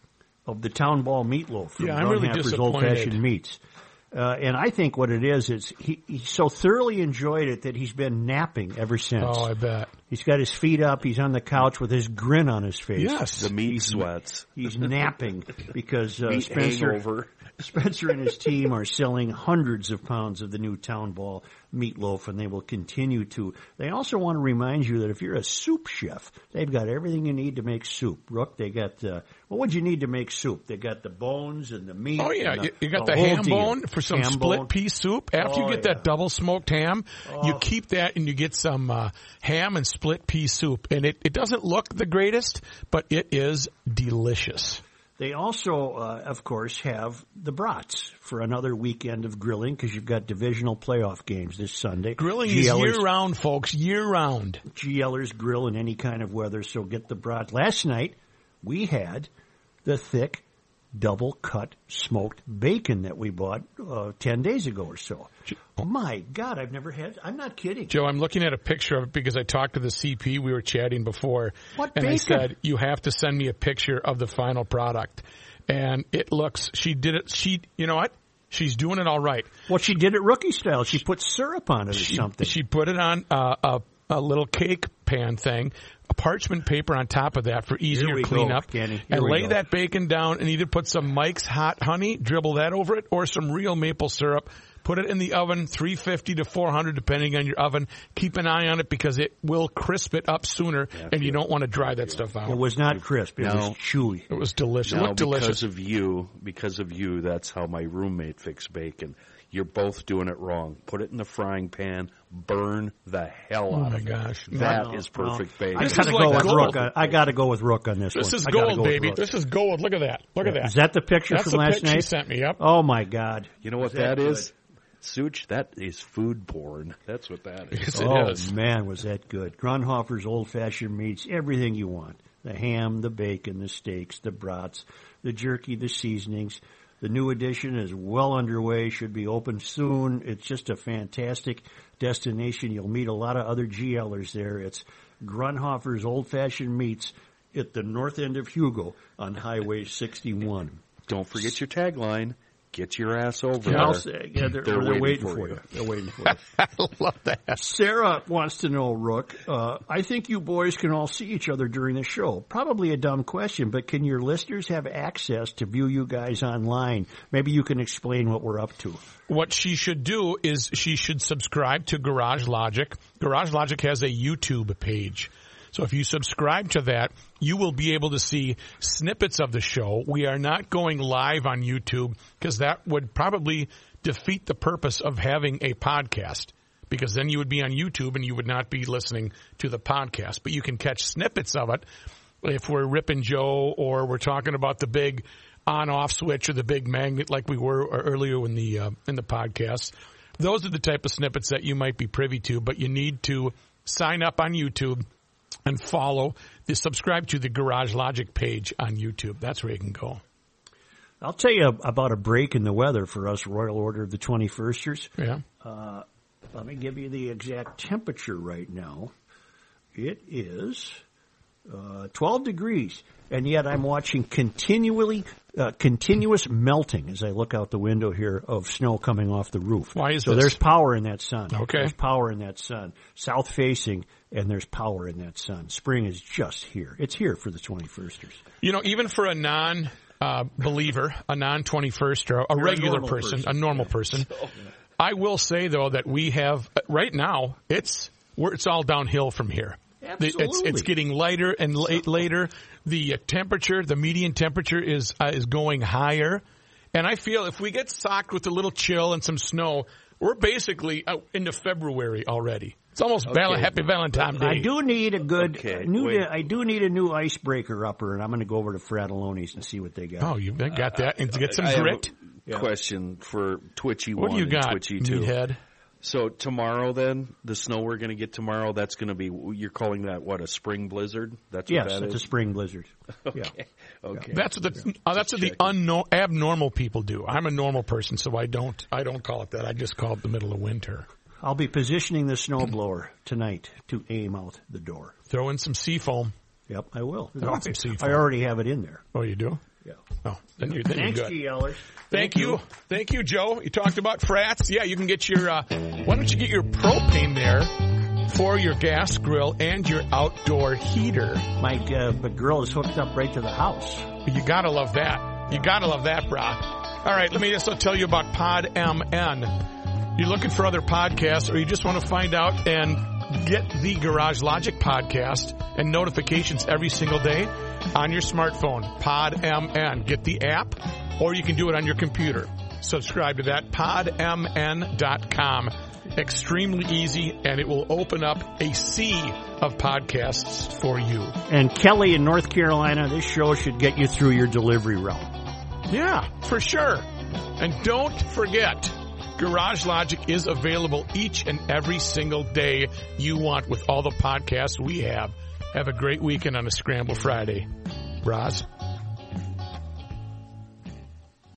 of the Town Ball meatloaf from Yeah, I'm really Grunhaffer's Old disappointed. Fashioned Meats. Uh, and I think what it is, is he, he so thoroughly enjoyed it that he's been napping ever since. Oh, I bet. He's got his feet up. He's on the couch with his grin on his face. Yes. the meat sweats. He's napping because uh, Meat Spencer, hangover. Spencer and his team are selling hundreds of pounds of the new Town Ball meatloaf, and they will continue to. They also want to remind you that if you're a soup chef, they've got everything you need to make soup. Rook, they got, uh, what would you need to make soup? They got the bones and the meat. Oh yeah, and the, you, you got the the, whole ham deal. bone for some Ham split bone. pea soup. After Oh, you get yeah. that double smoked ham, you Oh. keep that and you get some uh, ham and split pea soup. And it, it doesn't look the greatest, but it is delicious. They also, uh, of course, have the brats for another weekend of grilling because you've got divisional playoff games this Sunday. Grilling G is Lers year round, folks, year round. G Lers grill in any kind of weather, so get the brat. Last night, we had the thick, double-cut smoked bacon that we bought uh, ten days ago or so. My God, I've never had, I'm not kidding. Joe, I'm looking at a picture of it because I talked to the C P. We were chatting before. What and I bacon? said, you have to send me a picture of the final product. And it looks, she did it, she, you know what? She's doing it all right. Well, she did it rookie style. She put syrup on it or She, something. she put it on uh, a, a little cake pan thing, a parchment paper on top of that for easier Here we cleanup, go, Kenny. Here and we lay go. that bacon down and either put some Mike's Hot Honey, dribble that over it, or some real maple syrup. Put it in the oven, three fifty to four hundred, depending on your oven. Keep an eye on it because it will crisp it up sooner, and you don't want to dry that stuff out. It was not crisp. It No. was chewy. It was delicious. It Now, looked because delicious. of you, because of you, that's how my roommate fixed bacon. You're both doing it wrong. Put it in the frying pan. Burn the hell Oh out my of it. gosh. That No, is perfect bacon. I This gotta is go like with gold. Rook. On, I got to go with Rook on this, This one. is I gotta gold, go with baby. Rook. This is gold. Look at that. Look at that. Is that the picture That's from the last pic she night? sent me. Yep. Oh my God! You know what Was that that is? good? Such, that is food porn. That's what that is. Yes, it Oh is. man, was that good! Grunhoffer's Old Fashioned Meats, everything you want: the ham, the bacon, the steaks, the brats, the jerky, the seasonings. The new edition is well underway. Should be open soon. It's just a fantastic destination. You'll meet a lot of other G Lers there. It's Grunhoffer's Old Fashioned Meats at the north end of Hugo on Highway sixty-one. Don't forget your tagline. Get your ass over Yeah, there. I'll say- yeah, they're, They're they're waiting waiting, for for you. you. They're waiting for you. I love that. Sarah wants to know, Rook, uh, I think you boys can all see each other during the show. Probably a dumb question, but can your listeners have access to view you guys online? Maybe you can explain what we're up to. What she should do is she should subscribe to Garage Logic. Garage Logic has a YouTube page. So if you subscribe to that, you will be able to see snippets of the show. We are not going live on YouTube because that would probably defeat the purpose of having a podcast, because then you would be on YouTube and you would not be listening to the podcast. But you can catch snippets of it if we're ripping Joe or we're talking about the big on-off switch or the big magnet like we were earlier in the uh, in the podcast. Those are the type of snippets that you might be privy to, but you need to sign up on YouTube and follow, the, subscribe to the Garage Logic page on YouTube. That's where you can go. I'll tell you about a break in the weather for us Royal Order of the twenty-firsters. Yeah. Uh, let me give you the exact temperature right now. It is uh, twelve degrees, and yet I'm watching continually uh, continuous melting as I look out the window here of snow coming off the roof. Why is so this? there's power in that sun. Okay. There's power in that sun. South facing, and there's power in that sun. Spring is just here. It's here for the twenty-firsters. You know, even for a non uh, believer, a non twenty-first, or a You're regular a person, person, a normal yeah. person, I will say though that we have right now it's we're, it's all downhill from here. Absolutely. It's, it's getting lighter and late, later. The temperature, the median temperature is uh, is going higher. And I feel if we get socked with a little chill and some snow, we're basically out into February already. It's almost Okay. val- Happy Valentine's Day. I do need a good Okay, new. wait. I do need a new icebreaker upper, and I'm going to go over to Fratelloni's and see what they got. Oh, you got that. And to get some I have grit. a question for Twitchy What one do you and got, Twitchy two. meathead? So tomorrow, then the snow we're going to get tomorrow. That's going to be. You're calling that what, a spring blizzard? That's what Yes, that it's is? a spring blizzard. Okay. Yeah. Okay. That's what the uh, that's what the unno- abnormal people do. I'm a normal person, so I don't I don't call it that. I just call it the middle of winter. I'll be positioning the snowblower tonight to aim out the door. Throw in some seafoam. Yep, I will. Throw in some seafoam. I already have it in there. Oh, you do? Yeah. Oh, then you're, then Thanks, you're good. G. Ellers. Thank you. Thank you, Joe. You talked about frats. Yeah, you can get your, uh, why don't you get your propane there for your gas grill and your outdoor heater. My uh, the girl is hooked up right to the house. You gotta love that. You gotta love that, brah. All right, let me just tell you about Pod M N. You're looking for other podcasts, or you just want to find out and get the Garage Logic podcast and notifications every single day on your smartphone. Pod M N. Get the app, or you can do it on your computer. Subscribe to that. pod m n dot com. Extremely easy, and it will open up a sea of podcasts for you. And Kelly in North Carolina, this show should get you through your delivery route. Yeah, for sure. And don't forget, Garage Logic is available each and every single day you want with all the podcasts we have. Have a great weekend on a Scramble Friday. Roz?